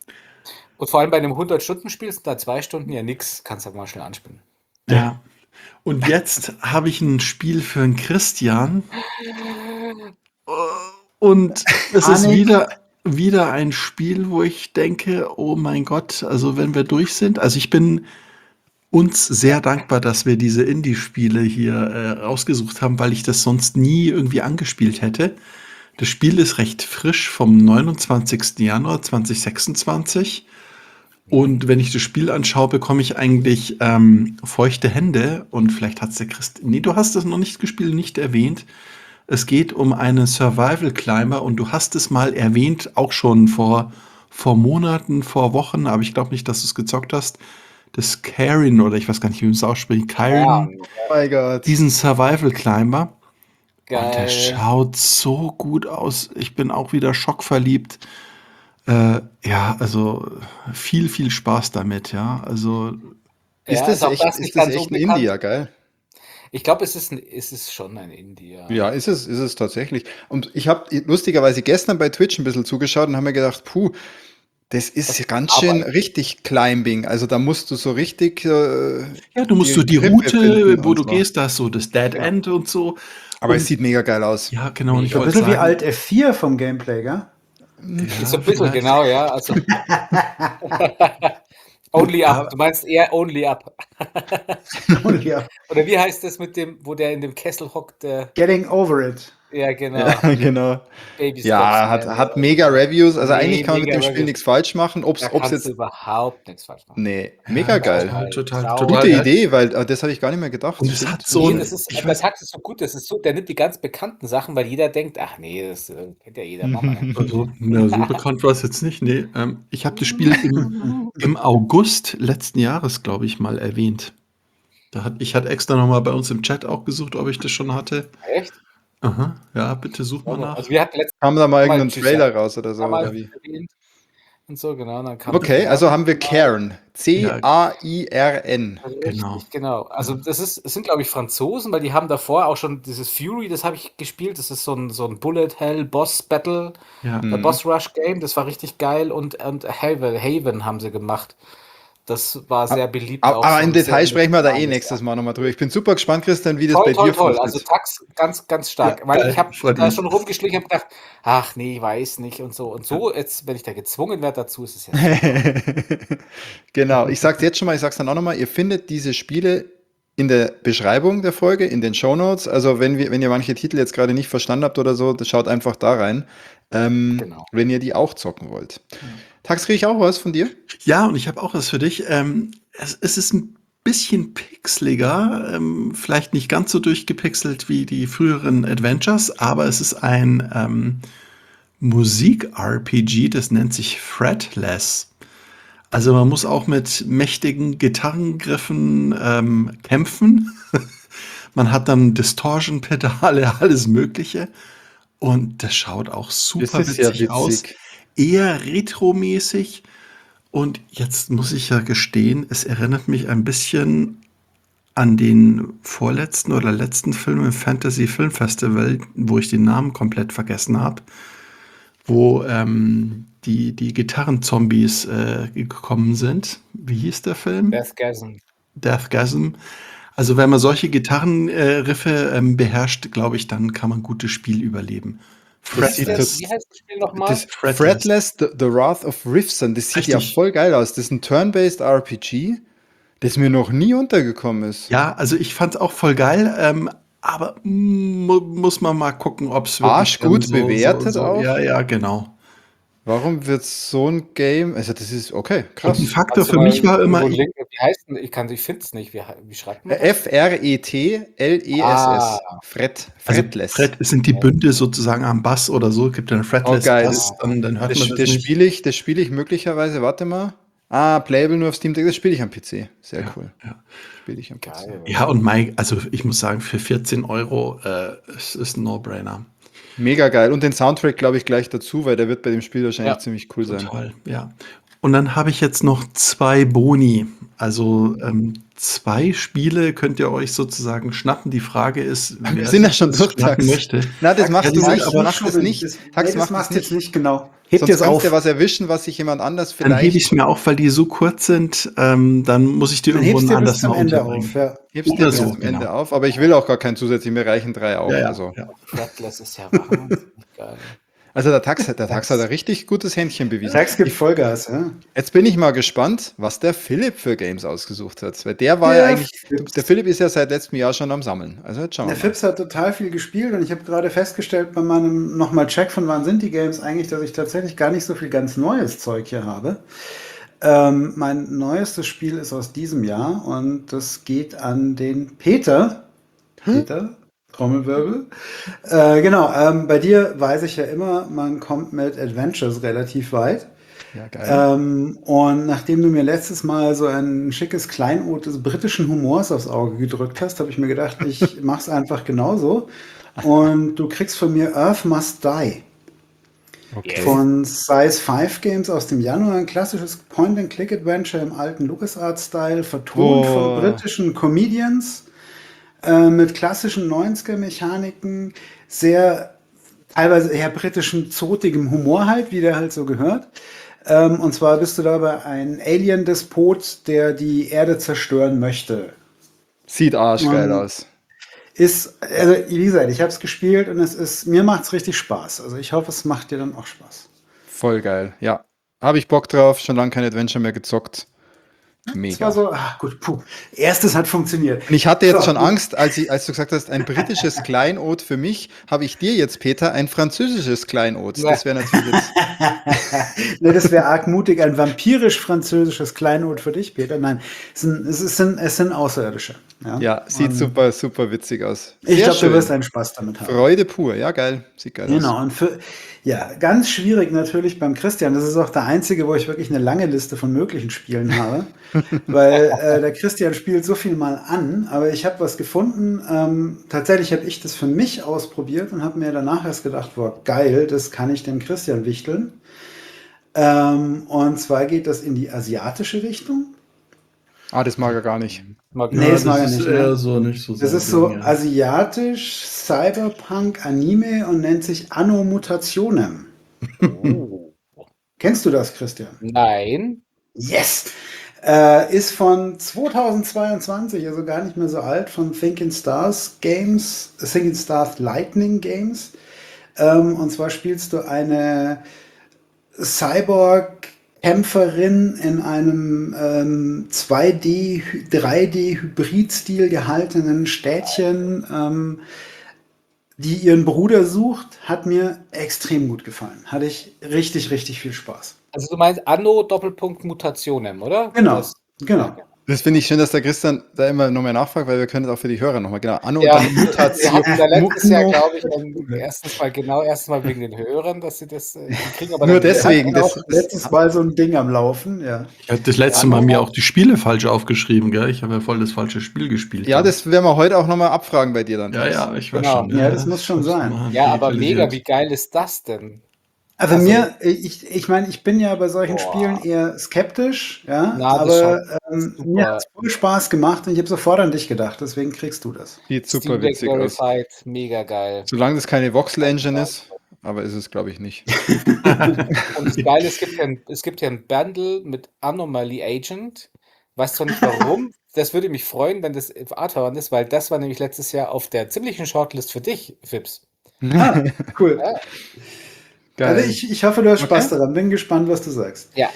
Und vor allem bei einem hundert-Stunden-Spiel ist da zwei Stunden ja nix, kannst du mal schnell anspielen. Ja. Und jetzt habe ich ein Spiel für den Christian. Und es ist Panik. wieder, wieder ein Spiel, wo ich denke, oh mein Gott, also wenn wir durch sind, also ich bin uns sehr dankbar, dass wir diese Indie-Spiele hier äh, rausgesucht haben, weil ich das sonst nie irgendwie angespielt hätte. Das Spiel ist recht frisch vom neunundzwanzigsten Januar zweitausendsechsundzwanzig. Und wenn ich das Spiel anschaue, bekomme ich eigentlich ähm, feuchte Hände. Und vielleicht hat es der Christ. Nee, du hast es noch nicht gespielt, nicht erwähnt. Es geht um einen Survival Climber und du hast es mal erwähnt, auch schon vor, vor Monaten, vor Wochen, aber ich glaube nicht, dass du es gezockt hast. Das Karen, oder ich weiß gar nicht, wie man es ausspricht, Ja, Karen, Oh mein Gott. diesen Survival Climber. Und der geil. schaut so gut aus. Ich bin auch wieder schockverliebt. Äh, ja, also viel, viel Spaß damit, ja. Also, Ist Ja, das ist auch echt, das ist nicht das ganz echt ein unbekannt. Indie, ja, geil? Ich glaube, es ist, ein, es ist schon ein Indie, ja. Ja, ist es, ist es tatsächlich. Und ich habe lustigerweise gestern bei Twitch ein bisschen zugeschaut und habe mir gedacht, puh, das ist Das ist ganz schön Arbeit. richtig Climbing. Also da musst du so richtig äh, ja, du musst so die die Griffe Route, finden wo und du so. gehst, da ist so das Dead Ja. End und so. Aber es Und sieht mega geil aus. ja, genau, und ich So ein wollte bisschen wie sagen, Alt F vier vom Gameplay, gell? Ist so ja, ein bisschen, vielleicht. genau, ja. Also Only Up. Aber Du meinst eher Only Up. und ja, Oder wie heißt das mit dem, wo der in dem Kessel hockt? Der Getting Over It. Ja, genau. Ja, genau. Baby Steps, Ja, hat, man. hat mega Reviews. Also eigentlich Nee, kann man mit mega dem Spiel Reviews. nichts falsch machen. Ob's, Da ob's kannst du jetzt. überhaupt nichts falsch machen. Nee, Ja, mega geil. total, total, Traurig. total Gute geil. Idee, weil äh, das habe ich gar nicht mehr gedacht. Und es Stimmt. hat so Nee, ein, das ist, ich der weiß, Tax ist so gut, das ist so, der nimmt die ganz bekannten Sachen, weil jeder denkt, ach nee, das äh, kennt ja jeder, mach mal. also, na, so bekannt war es jetzt nicht. Nee, ähm, ich habe das Spiel im, im August letzten Jahres, glaube ich, mal erwähnt. Da hat, ich hatte extra nochmal bei uns im Chat auch gesucht, ob ich das schon hatte. Echt? Aha, ja, bitte such mal nach. Also wir hatten letztes Kam da mal Mal irgendein Thyssen Trailer raus oder so, damals oder wie? erwähnt und so, genau, dann kam Okay, die also Werbung haben wir mal. Cairn. Ja, C A I R N. Also genau. richtig, genau. Also Ja. das ist, es sind glaube ich Franzosen, weil die haben davor auch schon dieses Fury, das habe ich gespielt. Das ist so ein, so ein Bullet Hell Boss Battle, Ja, äh, Mhm. Boss Rush Game. Das war richtig geil und, und Haven, Haven haben sie gemacht. Das war sehr beliebt, Aber, auch aber so im ein sehr Detail sprechen wir da eh emotionales nächstes Jahr. Mal nochmal drüber. Ich bin super gespannt, Christian, wie das Toll, bei toll, dir toll. Also fruchtet. Tax ganz, ganz stark. Ja, Weil geil, ich habe freut da mich. schon rumgeschlichen, habe gedacht, ach nee, weiß nicht und so. Und Ja. so, jetzt, wenn ich da gezwungen werde dazu, ist es ja super. Genau, ich sag's jetzt schon mal, ich sag's dann auch nochmal, ihr findet diese Spiele in der Beschreibung der Folge, in den Shownotes. Also wenn wir, wenn ihr manche Titel jetzt gerade nicht verstanden habt oder so, das schaut einfach da rein, ähm, Genau. wenn ihr die auch zocken wollt. Tax, kriege ich auch was von dir? Ja, und ich habe auch was für dich. Ähm, es, es ist ein bisschen pixeliger, ähm, vielleicht nicht ganz so durchgepixelt wie die früheren Adventures, aber es ist ein ähm, Musik-R P G, das nennt sich Fretless. Also man muss auch mit mächtigen Gitarrengriffen ähm, kämpfen. Man hat dann Distortion-Pedale, alles Mögliche. Und das schaut auch Das super ist ja witzig aus. witzig. Eher retromäßig. Und jetzt muss ich ja gestehen, es erinnert mich ein bisschen an den vorletzten oder letzten Film im Fantasy Film Festival, wo ich den Namen komplett vergessen habe, wo ähm, die, die Gitarrenzombies äh, gekommen sind. Wie hieß der Film? Deathgasm. Deathgasm. Also wenn man solche Gitarrenriffe äh, ähm, beherrscht, glaube ich, dann kann man gutes Spiel überleben. Das sieht Fretless. Wie heißt das Spiel nochmal? Das Fretless. Fretless, the, the Wrath of Rifson, das sieht ja Richtig. voll geil aus. Das ist ein Turn-based R P G, das mir noch nie untergekommen ist. Ja, also ich fand es auch voll geil, ähm, aber mu muss man mal gucken, ob es Arsch dann gut so, bewertet so, so, auch. ja, ja, genau. Warum wird so ein Game, also das ist, okay, Und krass. ein Faktor Kannst du für mich mal war immer, irgendwo ich, Link, wie heißt denn, ich kann, ich finde es nicht, wie, wie schreibt man das? F R E T L E S S. Ah. Fret, also Fretless. Fret sind die Bünde sozusagen am Bass oder so, gibt dann Oh, Fretless geil. Bass, dann, dann hört Das, man das, das nicht. spiele ich, das spiele ich möglicherweise, warte mal. Ah, Playable nur auf Steam Deck, das spiele ich am P C. Sehr Ja, cool. ja. Spiele ich am P C. Geil. Ja, und Mike, also ich muss sagen, für vierzehn Euro äh, es ist ein No-Brainer. Mega geil. Und den Soundtrack glaube ich gleich dazu, weil der wird bei dem Spiel wahrscheinlich Ja, ziemlich cool sein. Total, ja. Und dann habe ich jetzt noch zwei Boni. Also ähm, zwei Spiele könnt ihr euch sozusagen schnappen. Die Frage ist, Wir wer sind ja sich schon das durch, schnappen Tax. möchte. Na, das Tax, machst ja, die du sind nicht. aber- Mach das nicht. Das, Tax, nee, mach das machst das du jetzt nicht. nicht genau. Hebt Sonst jetzt kannst auf. du was erwischen, was sich jemand anders Dann hebe ich vielleicht. es mir auf, weil die so kurz sind. Ähm, dann muss ich die Dann irgendwo hebst du dir bis anders zum noch Ende unterbringen. auf. Ja. Hebst Oder dir bis so, zum Ende genau. auf, aber ich will auch gar keinen zusätzlichen, mir reichen drei auch. Ja, ja, Also. ja. Fretless ist ja wahnsinnig geil. Also der Tax, der Tax hat ein richtig gutes Händchen bewiesen. Tax gibt Vollgas, ja. Jetzt bin ich mal gespannt, was der Philipp für Games ausgesucht hat. Weil der war Der ja eigentlich. Fips. Der Philipp ist ja seit letztem Jahr schon am Sammeln. Also jetzt schauen wir Der mal. Fips hat total viel gespielt und ich habe gerade festgestellt bei meinem nochmal Check von wann sind die Games eigentlich, dass ich tatsächlich gar nicht so viel ganz neues Zeug hier habe. Ähm, mein neuestes Spiel ist aus diesem Jahr und das geht an den Peter. Peter, Trommelwirbel. Äh, genau, ähm, bei dir weiß ich ja immer, man kommt mit Adventures relativ weit. Ja, geil. Ähm, und nachdem du mir letztes Mal so ein schickes Kleinod des britischen Humors aufs Auge gedrückt hast, habe ich mir gedacht, ich mach's einfach genauso. Und du kriegst von mir Earth Must Die Okay. von Size fünf Games aus dem Januar. Ein klassisches Point-and-Click-Adventure im alten LucasArts-Style, vertont Boah. von britischen Comedians äh, mit klassischen neunziger-Mechaniken, sehr teilweise eher britischen, zotigem Humor halt, wie der halt so gehört. Ähm, und zwar bist du dabei ein Alien-Despot, der die Erde zerstören möchte. Sieht arschgeil Ähm, aus. Ist, also wie gesagt, ich habe es gespielt und es ist, mir macht es richtig Spaß. Also ich hoffe, es macht dir dann auch Spaß. Voll geil. Ja. Habe ich Bock drauf. Schon lange kein Adventure mehr gezockt. Es war Mega. so, ah, gut, puh. Erstes hat funktioniert. Und ich hatte jetzt So, schon gut. Angst, als, ich, als du gesagt hast, ein britisches Kleinod für mich, habe ich dir jetzt, Peter, ein französisches Kleinod. Ja. Das wäre natürlich jetzt. Ne, das wäre arg mutig. Ein vampirisch-französisches Kleinod für dich, Peter. Nein, es sind, es sind, es sind Außerirdische. Ja, Ja, sieht Und super, super witzig aus. ich Sehr glaube, du wirst schön. einen Spaß damit haben. Freude pur. Ja, geil. Sieht geil aus. Genau, und für, ja, ganz schwierig natürlich beim Christian. Das ist auch der einzige, wo ich wirklich eine lange Liste von möglichen Spielen habe, weil äh, der Christian spielt so viel mal an, aber ich habe was gefunden. Ähm, tatsächlich habe ich das für mich ausprobiert und habe mir danach erst gedacht, boah, geil, das kann ich dem Christian wichteln. Ähm, und zwar geht das in die asiatische Richtung. Ah, das mag er gar nicht. Mag Nee, Ja, das mag er ist nicht, eher ne? so nicht so Das sein ist so Ding, ja. asiatisch, Cyberpunk, Anime und nennt sich Anno Mutationem. Oh. Kennst du das, Christian? Nein. Yes! Äh, ist von zweitausendzweiundzwanzig, also gar nicht mehr so alt, von Thinking Stars Games, Thinking Stars Lightning Games. Ähm, und zwar spielst du eine Cyborg-Kämpferin in einem ähm, zwei D, drei D-Hybrid-Stil gehaltenen Städtchen, ähm, die ihren Bruder sucht, hat mir extrem gut gefallen. Hatte ich richtig, richtig viel Spaß. Also du meinst Anno Doppelpunkt Mutationem, oder? Genau, Das, genau. Das finde ich schön, dass der Christian da immer noch mehr nachfragt, weil wir können es auch für die Hörer nochmal. Genau. Anno ja, und dann wir Mutation. hatten ja letztes Jahr, Mu- glaube ich, dann erstens mal genau, erstens mal wegen den Hörern, dass sie das, äh, die kriegen aber Nur dann Wir deswegen, hatten das- auch letztes Mal so ein Ding am Laufen, ja. Ich habe das letzte Ja, Mal mir aber- auch die Spiele falsch aufgeschrieben, gell? Ich habe ja voll das falsche Spiel gespielt. Ja, dann. das werden wir heute auch nochmal abfragen bei dir dann. Ja, ja, ich weiß Genau. schon. Ja, das muss schon hab's sein. mal Ja, aber digitalisiert. mega, wie geil ist das denn? Also, Also- mir, ich, ich meine, ich bin ja bei solchen Boah. Spielen eher skeptisch, ja, Na, das aber schaut ähm, super. mir hat es voll Spaß gemacht und ich habe sofort an dich gedacht, deswegen kriegst du das. Sieht super Steam Deck witzig aus. Verified, mega geil. Solange das keine Voxel-Engine ist, aber ist es, glaube ich, nicht. Und das Geile, es gibt ja ein, es gibt ja ein Bundle mit Anomaly Agent. Weiß zwar nicht warum, das würde mich freuen, wenn das Artverwandt ist, weil das war nämlich letztes Jahr auf der ziemlichen Shortlist für dich, Fips. Ah, cool. Ja. Geil. Also ich, ich hoffe, du hast Spaß Okay. daran. Bin gespannt, was du sagst. Ja.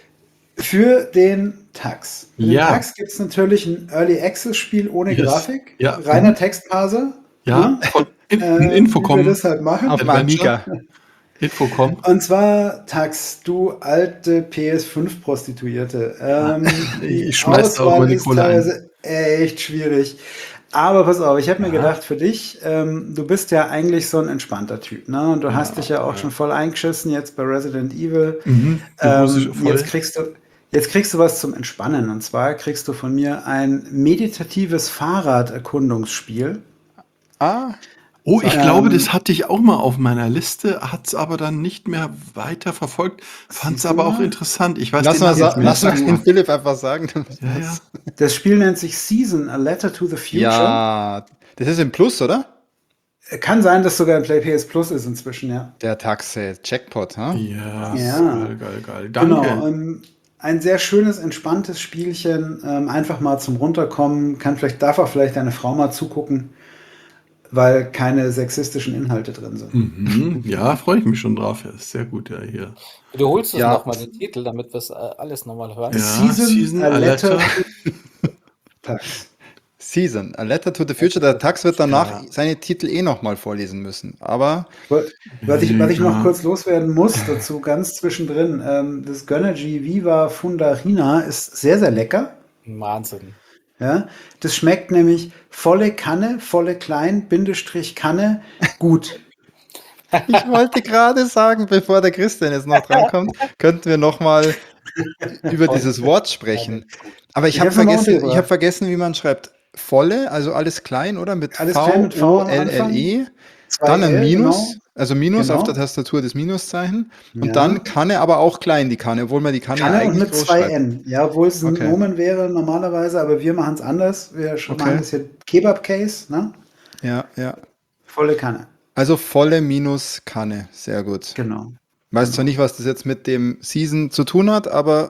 Für den Tax. Für den Ja. Tax gibt es natürlich ein Early Access Spiel ohne Yes. Grafik. Ja. Reiner Textparser. Ja, von in, Äh, ein wie wir Infocom. das halt machen. Auf dem Adventure. Amiga. Infocom. Und zwar, Tax, du alte P S fünf Prostituierte. Ähm, die Ich schmeiß da auch Auswahl meine ist Kohle ein. teilweise echt schwierig. Aber pass auf, ich habe mir Ja. gedacht, für dich, ähm, du bist ja eigentlich so ein entspannter Typ, ne? Und du hast Ja, dich ja auch ja. schon voll eingeschissen jetzt bei Resident Evil. Mhm. Die Hose Ähm, voll. jetzt kriegst du, jetzt kriegst du was zum Entspannen. Und zwar kriegst du von mir ein meditatives Fahrraderkundungsspiel. Ah, Oh, ich Ähm, glaube, das hatte ich auch mal auf meiner Liste, hat es aber dann nicht mehr weiter verfolgt, fand es Siehst du aber auch mal? interessant. Ich weiß lass den mal, Namen sa nicht mehr. lass mal Sag's den Philipp einfach sagen. Ja, ja. Das Spiel nennt sich Season, A Letter to the Future. Ja, das ist im Plus, oder? Kann sein, dass sogar ein Play P S Plus ist inzwischen, ja. Der Taxe Jackpot, ha? Ja, Ja. geil, geil, geil. Danke. Genau. Ähm, ein sehr schönes, entspanntes Spielchen. Ähm, einfach mal zum Runterkommen. Kann vielleicht, darf auch vielleicht deine Frau mal zugucken, weil keine sexistischen Inhalte drin sind. Mhm. Ja, freue ich mich schon drauf. Ja, ist sehr gut, ja, hier. Wiederholst du Ja. nochmal den Titel, damit wir es äh, alles nochmal hören? Ja, Season, Season, a a letter letter. to Tax. Season, A Letter to the Future. Der Tax wird danach Ja. seine Titel eh nochmal vorlesen müssen. Aber Was ich, was ich noch Ja. kurz loswerden muss, dazu ganz zwischendrin, ähm, das Gönnergy Viva Fundarina ist sehr, sehr lecker. Wahnsinn. Ja, das schmeckt nämlich volle Kanne, volle Klein, Bindestrich Kanne, gut. ich wollte gerade sagen, bevor der Christian jetzt noch drankommt, könnten wir nochmal über dieses Wort sprechen. Aber ich Ich habe hab's noch mal vergessen, ich untergebracht. hab vergessen, wie man schreibt. Volle, also alles klein, oder? Mit Alles klein mit V V O am L L E. Zwei Dann ein L, Minus, genau. also Minus Genau. auf der Tastatur das Minuszeichen. Und Ja. dann Kanne, aber auch klein, die Kanne, obwohl man die Kanne, Kanne und eigentlich mit groß zwei schreibt. N. Ja, obwohl es ein Okay. Nomen wäre normalerweise, aber wir machen es anders. Wir sch- Okay. machen das hier Kebab-Case, ne? Ja, ja. Volle Kanne. Also volle Minus Kanne, sehr gut. Genau. Weiß zwar nicht, was das jetzt mit dem Season zu tun hat, aber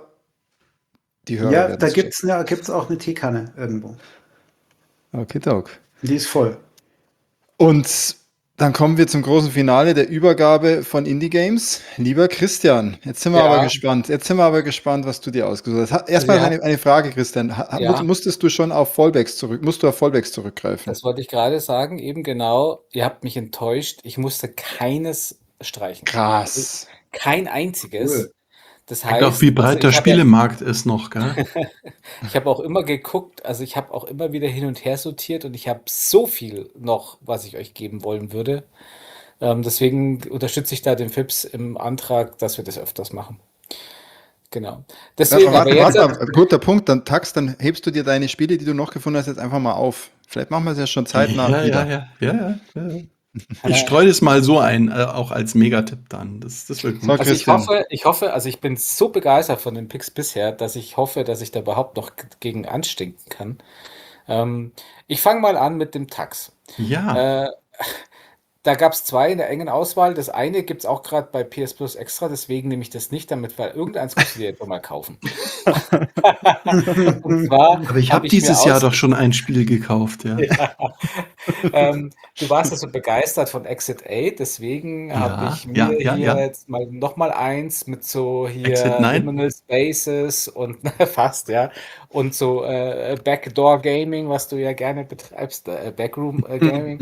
die Hörer Ja, werden da es gibt es ja, gibt's auch eine Teekanne irgendwo. checken. Okay, Doc. Die ist voll. Und Dann kommen wir zum großen Finale der Übergabe von Indie Games. Lieber Christian, jetzt sind wir aber Ja, gespannt. Jetzt sind wir aber gespannt, was du dir ausgesucht hast. Ha- also Erstmal ihr habt, eine, eine Frage, Christian. Ha- ha- mu- ja, Musstest du schon auf Fallbacks zurück, musst du auf Fallbacks zurückgreifen? das wollte ich gerade sagen, eben genau, ihr habt mich enttäuscht. Ich musste keines streichen. Krass. Kein einziges. Cool. Das Zeigt auch, heißt, wie also breit der ich habe ja, Spielemarkt ist noch, gell? ich habe auch immer geguckt, also ich habe auch immer wieder hin und her sortiert und ich habe so viel noch, was ich euch geben wollen würde. Ähm, deswegen unterstütze ich da den Fips im Antrag, dass wir das öfters machen. Genau. Ja, Deswegen, aber warte, jetzt, warte, guter Punkt. Dann Tax, dann hebst du dir deine Spiele, die du noch gefunden hast, jetzt einfach mal auf. Vielleicht machen wir es ja schon zeitnah Ja, ja, wieder. ja, ja, ja, ja. Ich streue das mal so ein, äh, auch als Megatipp dann. Das, das wird So, gut. also ich Christian. hoffe, ich hoffe, also ich bin so begeistert von den Picks bisher, dass ich hoffe, dass ich da überhaupt noch g- gegen anstinken kann. Ähm, ich fange mal an mit dem Tax. Ja, Äh, Da gab es zwei in der engen Auswahl. Das eine gibt es auch gerade bei P S Plus extra, deswegen nehme ich das nicht damit, weil irgendeins musst du dir jetzt mal kaufen. Und zwar aber ich habe habe ich mir dieses Jahr aus, doch schon ein Spiel gekauft, ja. ja, ähm, du warst ja so begeistert von Exit acht, deswegen habe Ja, ich mir ja, ja, hier ja. jetzt mal nochmal eins mit so Exit hier neun? Liminal Spaces und fast, ja, und so äh, Backdoor Gaming, was du ja gerne betreibst, äh, Backroom äh, Gaming.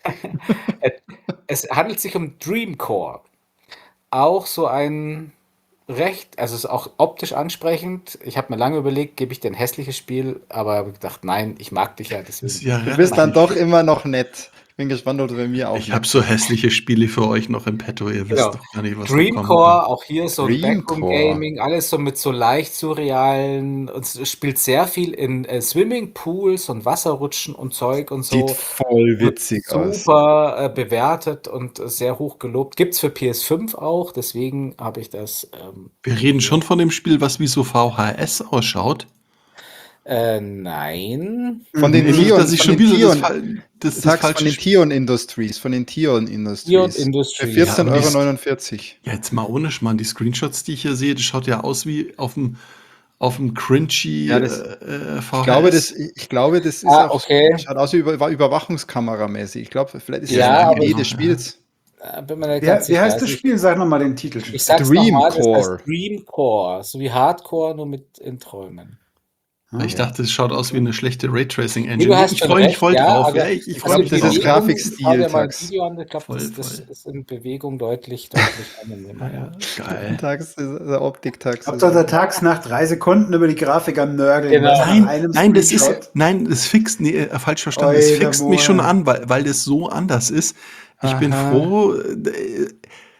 Äh, Es handelt sich um Dreamcore. Auch so ein recht, also es ist auch optisch ansprechend. Ich habe mir lange überlegt, gebe ich dir ein hässliches Spiel, aber habe gedacht, nein, ich mag dich ja, Das deswegen ist gebe ja ich Du dir bist dann relativ. doch immer noch nett. Ich bin gespannt, ob du bei mir auch Ich habe nett so bist. hässliche Spiele für euch noch im Petto. Ihr wisst Genau. doch gar nicht, was noch kommen Dreamcore, kann. auch hier so ein Backroom Dreamcore. Gaming, alles so mit so leicht surrealen, und es spielt sehr viel in äh, Swimmingpools und Wasserrutschen und Zeug und Sieht so. voll Wird witzig aus. super äh, bewertet und äh, sehr hoch gelobt. Gibt es für P S fünf auch, deswegen habe ich das ähm, Wir reden hier. schon von dem Spiel, was wie so V H S ausschaut. Äh, nein. Von den Nee, nicht, Tion, dass ich von schon den wieder das, Tion, Fal- das, das Tax, von falsche den Spiel. Tion Industries, von den Tion Ion Industries. Für Industries. Ja, vierzehn aber die, Euro Sk- neunundvierzig. ja, jetzt mal ohne Schmarrn, die Screenshots, die ich hier sehe, das schaut ja aus wie auf dem, auf dem cringy Ja, äh, das, äh, ich glaube, das, V H S. ich glaube, das ist Ah, auch, okay. schaut aus wie über, war Überwachungskameramäßig. Ich glaube, vielleicht ist Ja, das Ja, eine ja, aber Idee ich genau. des Ja. Spiels. äh, bin mir nicht Wie, ganz wie sicher. heißt Also das ich, Spiel? Sag nochmal den Titel. ich sag's nochmal, das heißt Dreamcore. Dreamcore, so wie Hardcore, nur mit in Träumen. Ah, Ich ja. dachte, es schaut aus wie eine schlechte Nee, Raytracing-Engine. du Nee, hast ich schon freue mich recht, voll ja, drauf. Ja, aber ich, ich freue also mich, dass Das ist es kommt. Bewegung, schau Grafikstil, dir mal ein Tax. Video an, ich glaube, Voll, das, das voll. ist in Bewegung deutlich, deutlich angenehmer, Ja, ja. ja, geil. Tax, der Optik-Tax. Hauptsache der Tagsnacht drei Sekunden über die Grafik am Nörgeln, Genau. was nach Nein, einem nein, das ist, Screenshot. nein, das fixt, nee, äh, falsch verstanden. Es Euer fixt mich schon Moor. an, weil, weil das so anders ist. Ich bin Aha. froh, äh,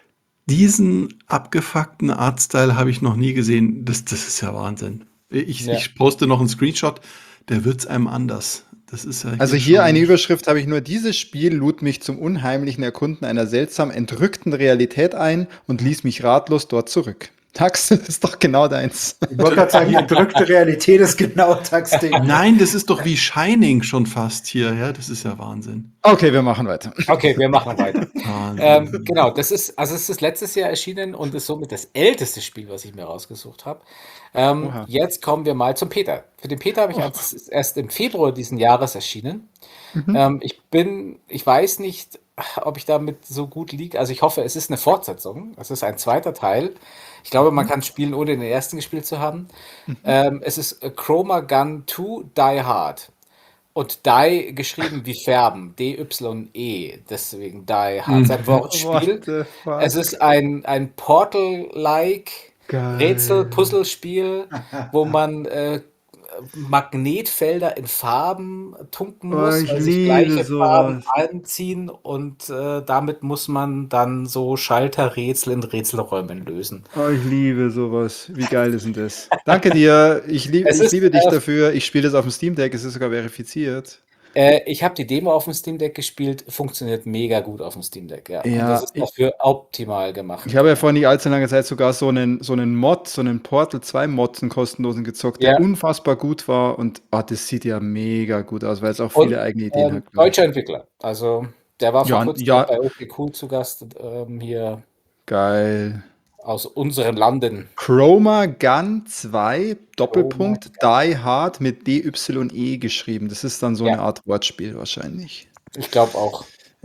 diesen abgefuckten Artstyle habe ich noch nie gesehen. Das, das ist ja Wahnsinn. Ich, Ja. ich poste noch einen Screenshot, der wird's einem anders. Das ist ja Also hier hier eine schon. Überschrift habe ich nur: Dieses Spiel lud mich zum unheimlichen Erkunden einer seltsam entrückten Realität ein und ließ mich ratlos dort zurück. Tax, das ist doch genau deins. Ich wollte gerade sagen, entrückte Realität ist genau Tagsding. Nein, das ist doch wie Shining schon fast hier. Ja, das ist ja Wahnsinn. Okay, wir machen weiter. Okay, wir machen weiter. Wahnsinn. Ähm, genau, das ist, also es ist letztes Jahr erschienen und ist somit das älteste Spiel, was ich mir rausgesucht habe. Ähm, Oha. jetzt kommen wir mal zum Peter. Für den Peter habe ich eins, ist erst im Februar diesen Jahres erschienen. Mhm. Ähm, ich bin, ich weiß nicht, ob ich damit so gut liege. Also ich hoffe, es ist eine Fortsetzung. Es ist ein zweiter Teil. Ich glaube, man kann spielen, ohne den ersten gespielt zu haben. Ähm, es ist äh, Chroma Gun zwei Die Hard. Und Die geschrieben wie Färben, D Y E, deswegen Die Hard. Es ist ein Mhm. Wortspiel. What the fuck? Es ist ein, ein Portal-like Geil. Rätsel-Puzzlespiel, wo man äh, Magnetfelder in Farben tunken Oh, muss, ich weil sich liebe gleiche Farben sowas. anziehen und äh, damit muss man dann so Schalterrätsel in Rätselräumen lösen. Oh, ich liebe sowas. Wie geil ist denn das? Danke dir. Ich, lieb, Es ich ist, liebe dich äh, dafür. Ich spiele das auf dem Steam Deck. Es ist sogar verifiziert. Äh, ich habe die Demo auf dem Steam Deck gespielt, funktioniert mega gut auf dem Steam Deck, ja. Und das Ja, ist ich, dafür optimal gemacht. ich habe ja Ja. vor nicht allzu langer Zeit sogar so einen, so einen Mod, so einen Portal zwei Mods, einen kostenlosen gezockt, der Ja. unfassbar gut war. Und ah, das sieht ja mega gut aus, weil es auch Und viele eigene Ideen ähm, hat, glaube deutscher ich. Entwickler. Also der war vor Ja, kurzem ja, bei OK Cool zu Gast, ähm, hier geil. aus unseren Landen. Chroma Gun zwei, Chroma. Doppelpunkt, Die Hard mit D Y E geschrieben. Das ist dann so eine Ja, Art Wortspiel wahrscheinlich. ich glaube auch.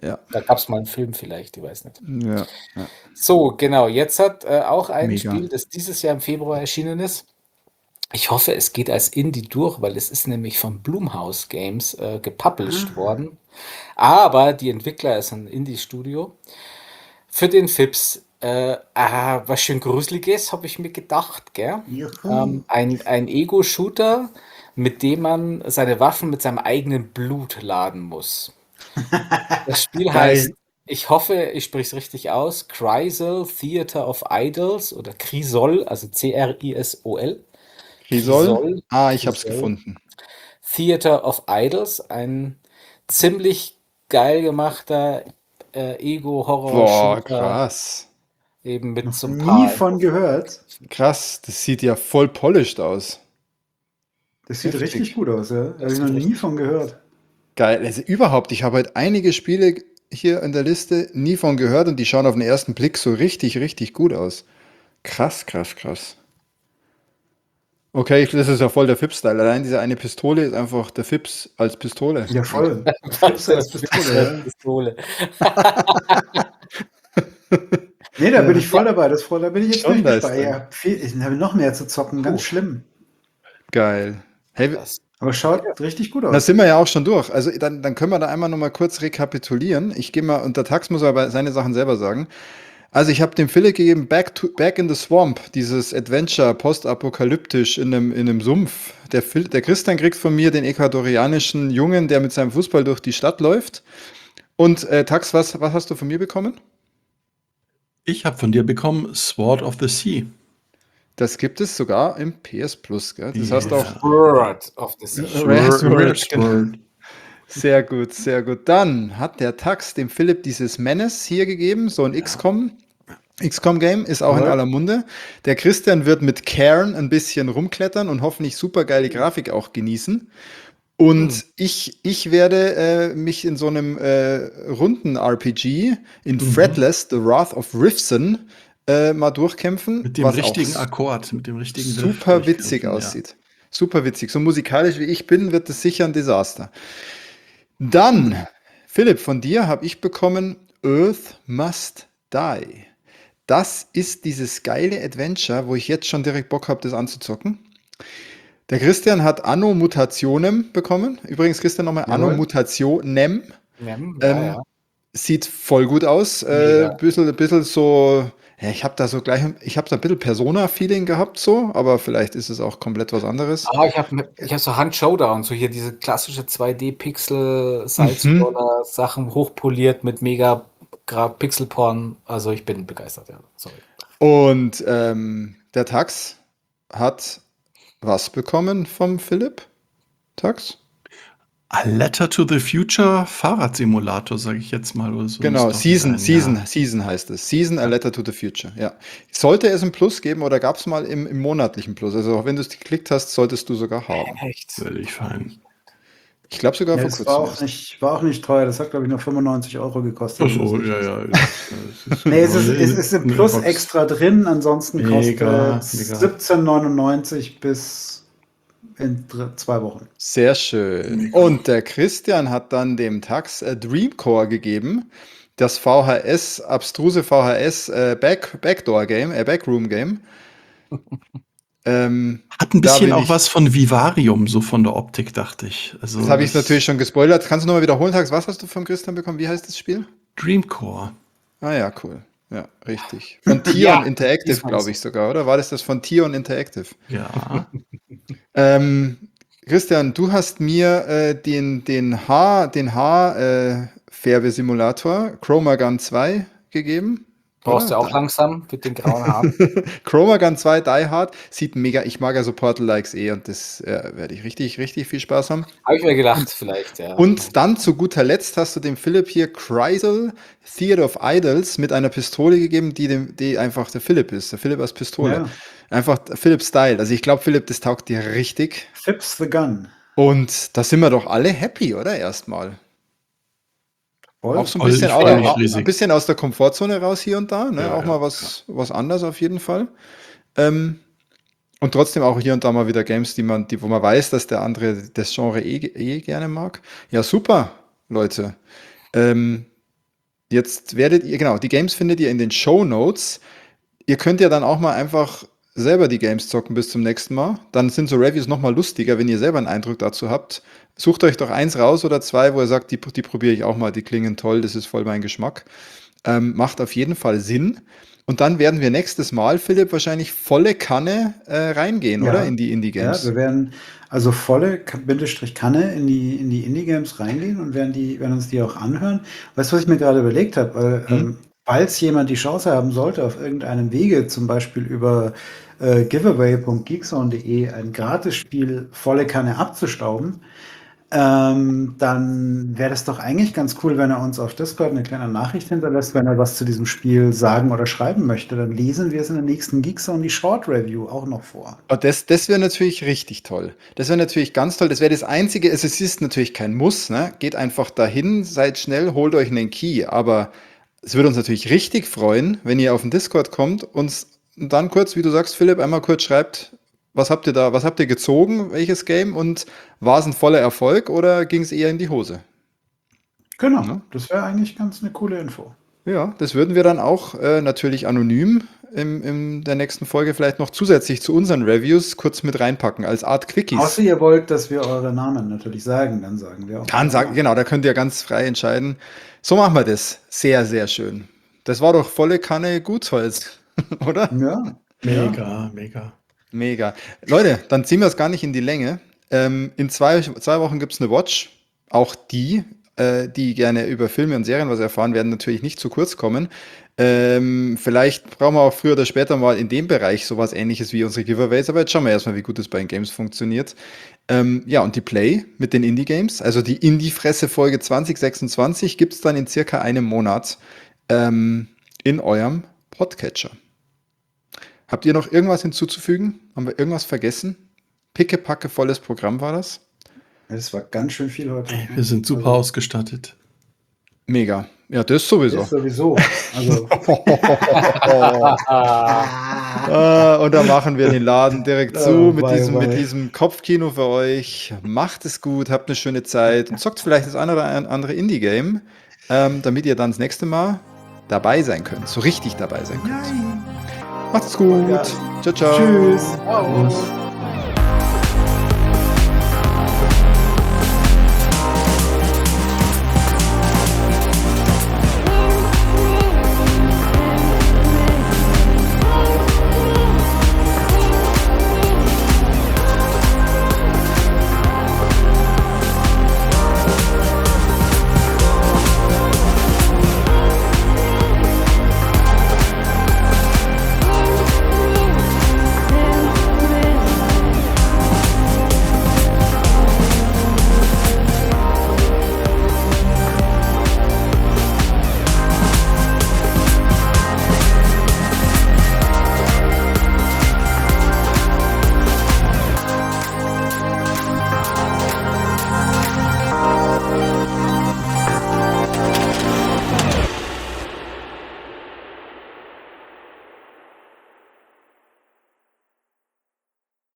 Ja, Da gab es mal einen Film vielleicht, ich weiß nicht. ja, ja. So, genau, jetzt hat äh, auch ein Mega. Spiel, das dieses Jahr im Februar erschienen ist. Ich hoffe, es geht als Indie durch, weil es ist nämlich von Blumhouse Games äh, gepublished Ah, worden. Aber die Entwickler ist ein Indie-Studio. Für den Fips, äh, ah, was schön Gruseliges, habe ich mir gedacht, gell? juhu. Ähm, ein, ein Ego-Shooter, mit dem man seine Waffen mit seinem eigenen Blut laden muss. Das Spiel heißt, Geil. ich hoffe, ich spreche es richtig aus, Chrysol Theater of Idols oder Chrysol, also C R I S O L. Risol? Chrysol, Ah, ich hab's Chrysol gefunden. Theater of Idols, ein ziemlich geil gemachter äh, Boah, Ego-Horror-Shooter, krass. eben mit Noch so ein nie paar. von gehört. Krass, das sieht ja voll polished aus. Das sieht richtig Heftig. gut aus, ja. Habe Das ich noch sieht nie richtig von gut aus. gehört. Geil. Also überhaupt, ich habe heute einige Spiele hier in der Liste nie von gehört und die schauen auf den ersten Blick so richtig, richtig gut aus. Krass, krass, krass. Okay, ich- das ist ja voll der Fips-Style. Allein diese eine Pistole ist einfach der Fips als Pistole. Ja, Einfach. voll. Was Fips der als Fips Pistole, als ja. Pistole. Nee, da bin Ja, ich voll dabei. Das, voll- da bin ich jetzt bin schon ich gespannt. Leistung. Ja, viel, ich habe noch mehr zu zocken, ganz Puh, schlimm. Geil. Hey, das. Aber Ja, schaut richtig gut da aus. sind wir ja auch schon durch. Also dann, dann können wir da einmal nochmal kurz rekapitulieren. Ich gehe mal, und der Tax muss aber seine Sachen selber sagen. Also ich habe dem Philipp gegeben Back, to, Back in the Swamp, dieses Adventure, postapokalyptisch in einem, in einem Sumpf. Der, Phil, der Christian kriegt von mir den ecuadorianischen Jungen, der mit seinem Fußball durch die Stadt läuft. Und äh, Tax, was, was hast du von mir bekommen? Ich habe von dir bekommen Sword of the Sea. Das gibt es sogar im P S Plus. Gell? Das heißt auch Ja. Word of the Sea. Rare Sword, Red Sword, genau. Sword. Sehr gut, sehr gut. Dann hat der Tax dem Philipp dieses Menace hier gegeben, so ein Ja. X COM. X COM-Game ist auch in Jawohl. aller Munde. Der Christian wird mit Cairn ein bisschen rumklettern und hoffentlich super geile Grafik auch genießen. Und Hm. ich, ich werde äh, mich in so einem äh, Runden-R P G in Mhm. Fretless, The Wrath of Rifson, äh, mal durchkämpfen, Mit dem was auch richtigen s- Akkord, mit dem richtigen Riff super witzig durchkämpfen, ja. aussieht. Super witzig. So musikalisch wie ich bin, wird das sicher ein Desaster. Hm. Dann, Philipp, von dir habe ich bekommen Earth Must Die. Das ist dieses geile Adventure, wo ich jetzt schon direkt Bock habe, das anzuzocken. Der Christian hat Anno Mutationem bekommen. Übrigens, Christian, nochmal Anno Jawohl. Mutationem. Ja, ja, Ähm, ja. Sieht voll gut aus. Äh, Mega. bisschen, bisschen so, ja, ich habe da so gleich, ich habe da ein bisschen Persona-Feeling gehabt, so, aber vielleicht ist es auch komplett was anderes. Ah, ich habe ich hab so Hand-Showdown, so hier diese klassische zwei D-Pixel, Mhm. Side-Scroller-Sachen hochpoliert mit mega Gra- Pixel-Porn. Also ich bin begeistert, ja. Sorry. Und ähm, der Tax hat was bekommen vom Philipp? Tax? A Letter to the Future Fahrradsimulator, sage ich jetzt mal. Oder so eine Genau, Season, Storyline, Season, ja. Season heißt es. Season, A Letter to the Future, ja. Sollte es ein Plus geben oder gab es mal im, im monatlichen Plus? Also auch wenn du es geklickt hast, solltest du sogar haben. Echt? Völlig fein. Ich glaube sogar Ja, vor das war kurzem auch erst. nicht, war auch nicht teuer. Das hat, glaube ich, nur fünfundneunzig Euro gekostet. Ach wenn das so, nicht ja, ist. ja. Es ist Nee, es ist, eine es ist im eine Plus Box. extra drin. Ansonsten Mega, kostet mega. siebzehn neunundneunzig bis in dr- zwei Wochen. Sehr schön. Mega. Und der Christian hat dann dem Tax äh, Dreamcore gegeben. Das V H S, abstruse V H S äh, Back, Backdoor Game, äh, Backroom Game. Ähm, Hat ein da bisschen bin auch ich, was von Vivarium, so von der Optik, dachte ich. das Also habe ich das natürlich schon gespoilert. Kannst du nochmal wiederholen, Tax? Was hast du vom Christian bekommen? Wie heißt das Spiel? Dreamcore. Ah ja, cool. Ja, richtig. Von Tion Ja, Interactive, diesmal glaube ist ich es. sogar, oder? War das das von Tion Interactive? Ja. Ähm, Christian, du hast mir äh, den, den Haar, den Haar äh, Färbesimulator Chromagun zwei gegeben, Brauchst oder? du auch Da. langsam mit den grauen Haaren? Chromagun zwei Die Hard sieht mega, ich mag ja so Portal-Likes eh und das äh, werde ich richtig, richtig viel Spaß haben. Habe ich mir gedacht, Und, vielleicht, ja. und dann zu guter Letzt hast du dem Philipp hier Chrysal Theater of Idols mit einer Pistole gegeben, die, dem, die einfach der Philipp ist. Der Philipp als Pistole. Ja. Einfach Philipp Style. Also ich glaube, Philipp, das taugt dir richtig. Fips the Gun. Und da sind wir doch alle happy, oder? Erstmal. Voll. Auch so ein Voll, bisschen, au, völlig au, ein riesig. bisschen aus der Komfortzone raus hier und da. Ne? Ja, Auch ja, mal was, was anderes auf jeden Fall. Ähm, und trotzdem auch hier und da mal wieder Games, die man, die, wo man weiß, dass der andere das Genre eh, eh gerne mag. Ja, super, Leute. Ähm, Jetzt werdet ihr, genau, die Games findet ihr in den Shownotes. Ihr könnt ja dann auch mal einfach selber die Games zocken bis zum nächsten Mal. Dann sind so Reviews noch mal lustiger, wenn ihr selber einen Eindruck dazu habt. Sucht euch doch eins raus oder zwei, wo ihr sagt, die, die probiere ich auch mal, die klingen toll, das ist voll mein Geschmack. Ähm, macht auf jeden Fall Sinn. Und dann werden wir nächstes Mal, Philipp, wahrscheinlich volle Kanne äh, reingehen, oder? Ja, In die ja, Indie-Games. wir werden also volle Ka- Bindestrich Kanne in die, in die Indie-Games reingehen und werden die, werden uns die auch anhören. Weißt du, was ich mir gerade überlegt habe? Weil, Hm? ähm, falls jemand die Chance haben sollte, auf irgendeinem Wege, zum Beispiel über äh, giveaway punkt geekzone punkt de, ein Gratisspiel volle Kanne abzustauben, ähm, dann wäre das doch eigentlich ganz cool, wenn er uns auf Discord eine kleine Nachricht hinterlässt, wenn er was zu diesem Spiel sagen oder schreiben möchte. Dann lesen wir es in der nächsten Geekzone die Short Review auch noch vor. Oh, das das wäre natürlich richtig toll. Das wäre natürlich ganz toll. Das wäre das Einzige. Es es ist natürlich kein Muss, ne? Geht einfach dahin, seid schnell, holt euch einen Key. Aber es würde uns natürlich richtig freuen, wenn ihr auf den Discord kommt, uns dann kurz, wie du sagst, Philipp, einmal kurz schreibt, was habt ihr da, was habt ihr gezogen, welches Game und war es ein voller Erfolg oder ging es eher in die Hose? Genau, Ne? das wäre eigentlich ganz eine coole Info. Ja, das würden wir dann auch äh, natürlich anonym im, in der nächsten Folge vielleicht noch zusätzlich zu unseren Reviews kurz mit reinpacken, als Art Quickies. Außer ihr wollt, dass wir eure Namen natürlich sagen, dann sagen wir auch. Kann eure sagen, Namen. genau, da könnt ihr ganz frei entscheiden. So machen wir das. Sehr, sehr schön. Das war doch volle Kanne Gutsholz, oder? Ja, ja. Mega, mega. Mega. Leute, dann ziehen wir es gar nicht in die Länge. Ähm, in zwei, zwei Wochen gibt es eine Watch. Auch die, äh, die gerne über Filme und Serien was erfahren, werden natürlich nicht zu kurz kommen. Ähm, vielleicht brauchen wir auch früher oder später mal in dem Bereich sowas Ähnliches wie unsere Giveaways, aber jetzt schauen wir erstmal, wie gut es bei den Games funktioniert. Ähm, ja, und die Play mit den Indie-Games, also die Indie-Fresse Folge zwanzig sechsundzwanzig, gibt es dann in circa einem Monat ähm, in eurem Podcatcher. Habt ihr noch irgendwas hinzuzufügen? Haben wir irgendwas vergessen? Pickepacke volles Programm war das. Es war ganz schön viel heute. Ey, wir sind super Also, ausgestattet. Mega. Ja, das sowieso. ist sowieso. Also, Ah, und dann machen wir den Laden direkt zu oh, mit wei, diesem, mit wei. diesem Kopfkino für euch. Macht es gut, habt eine schöne Zeit und zockt vielleicht das eine oder andere Indie-Game, ähm, damit ihr dann das nächste Mal dabei sein könnt. So richtig dabei sein könnt. Macht's gut. Ja. Ciao, ciao. Tschüss. Ciao.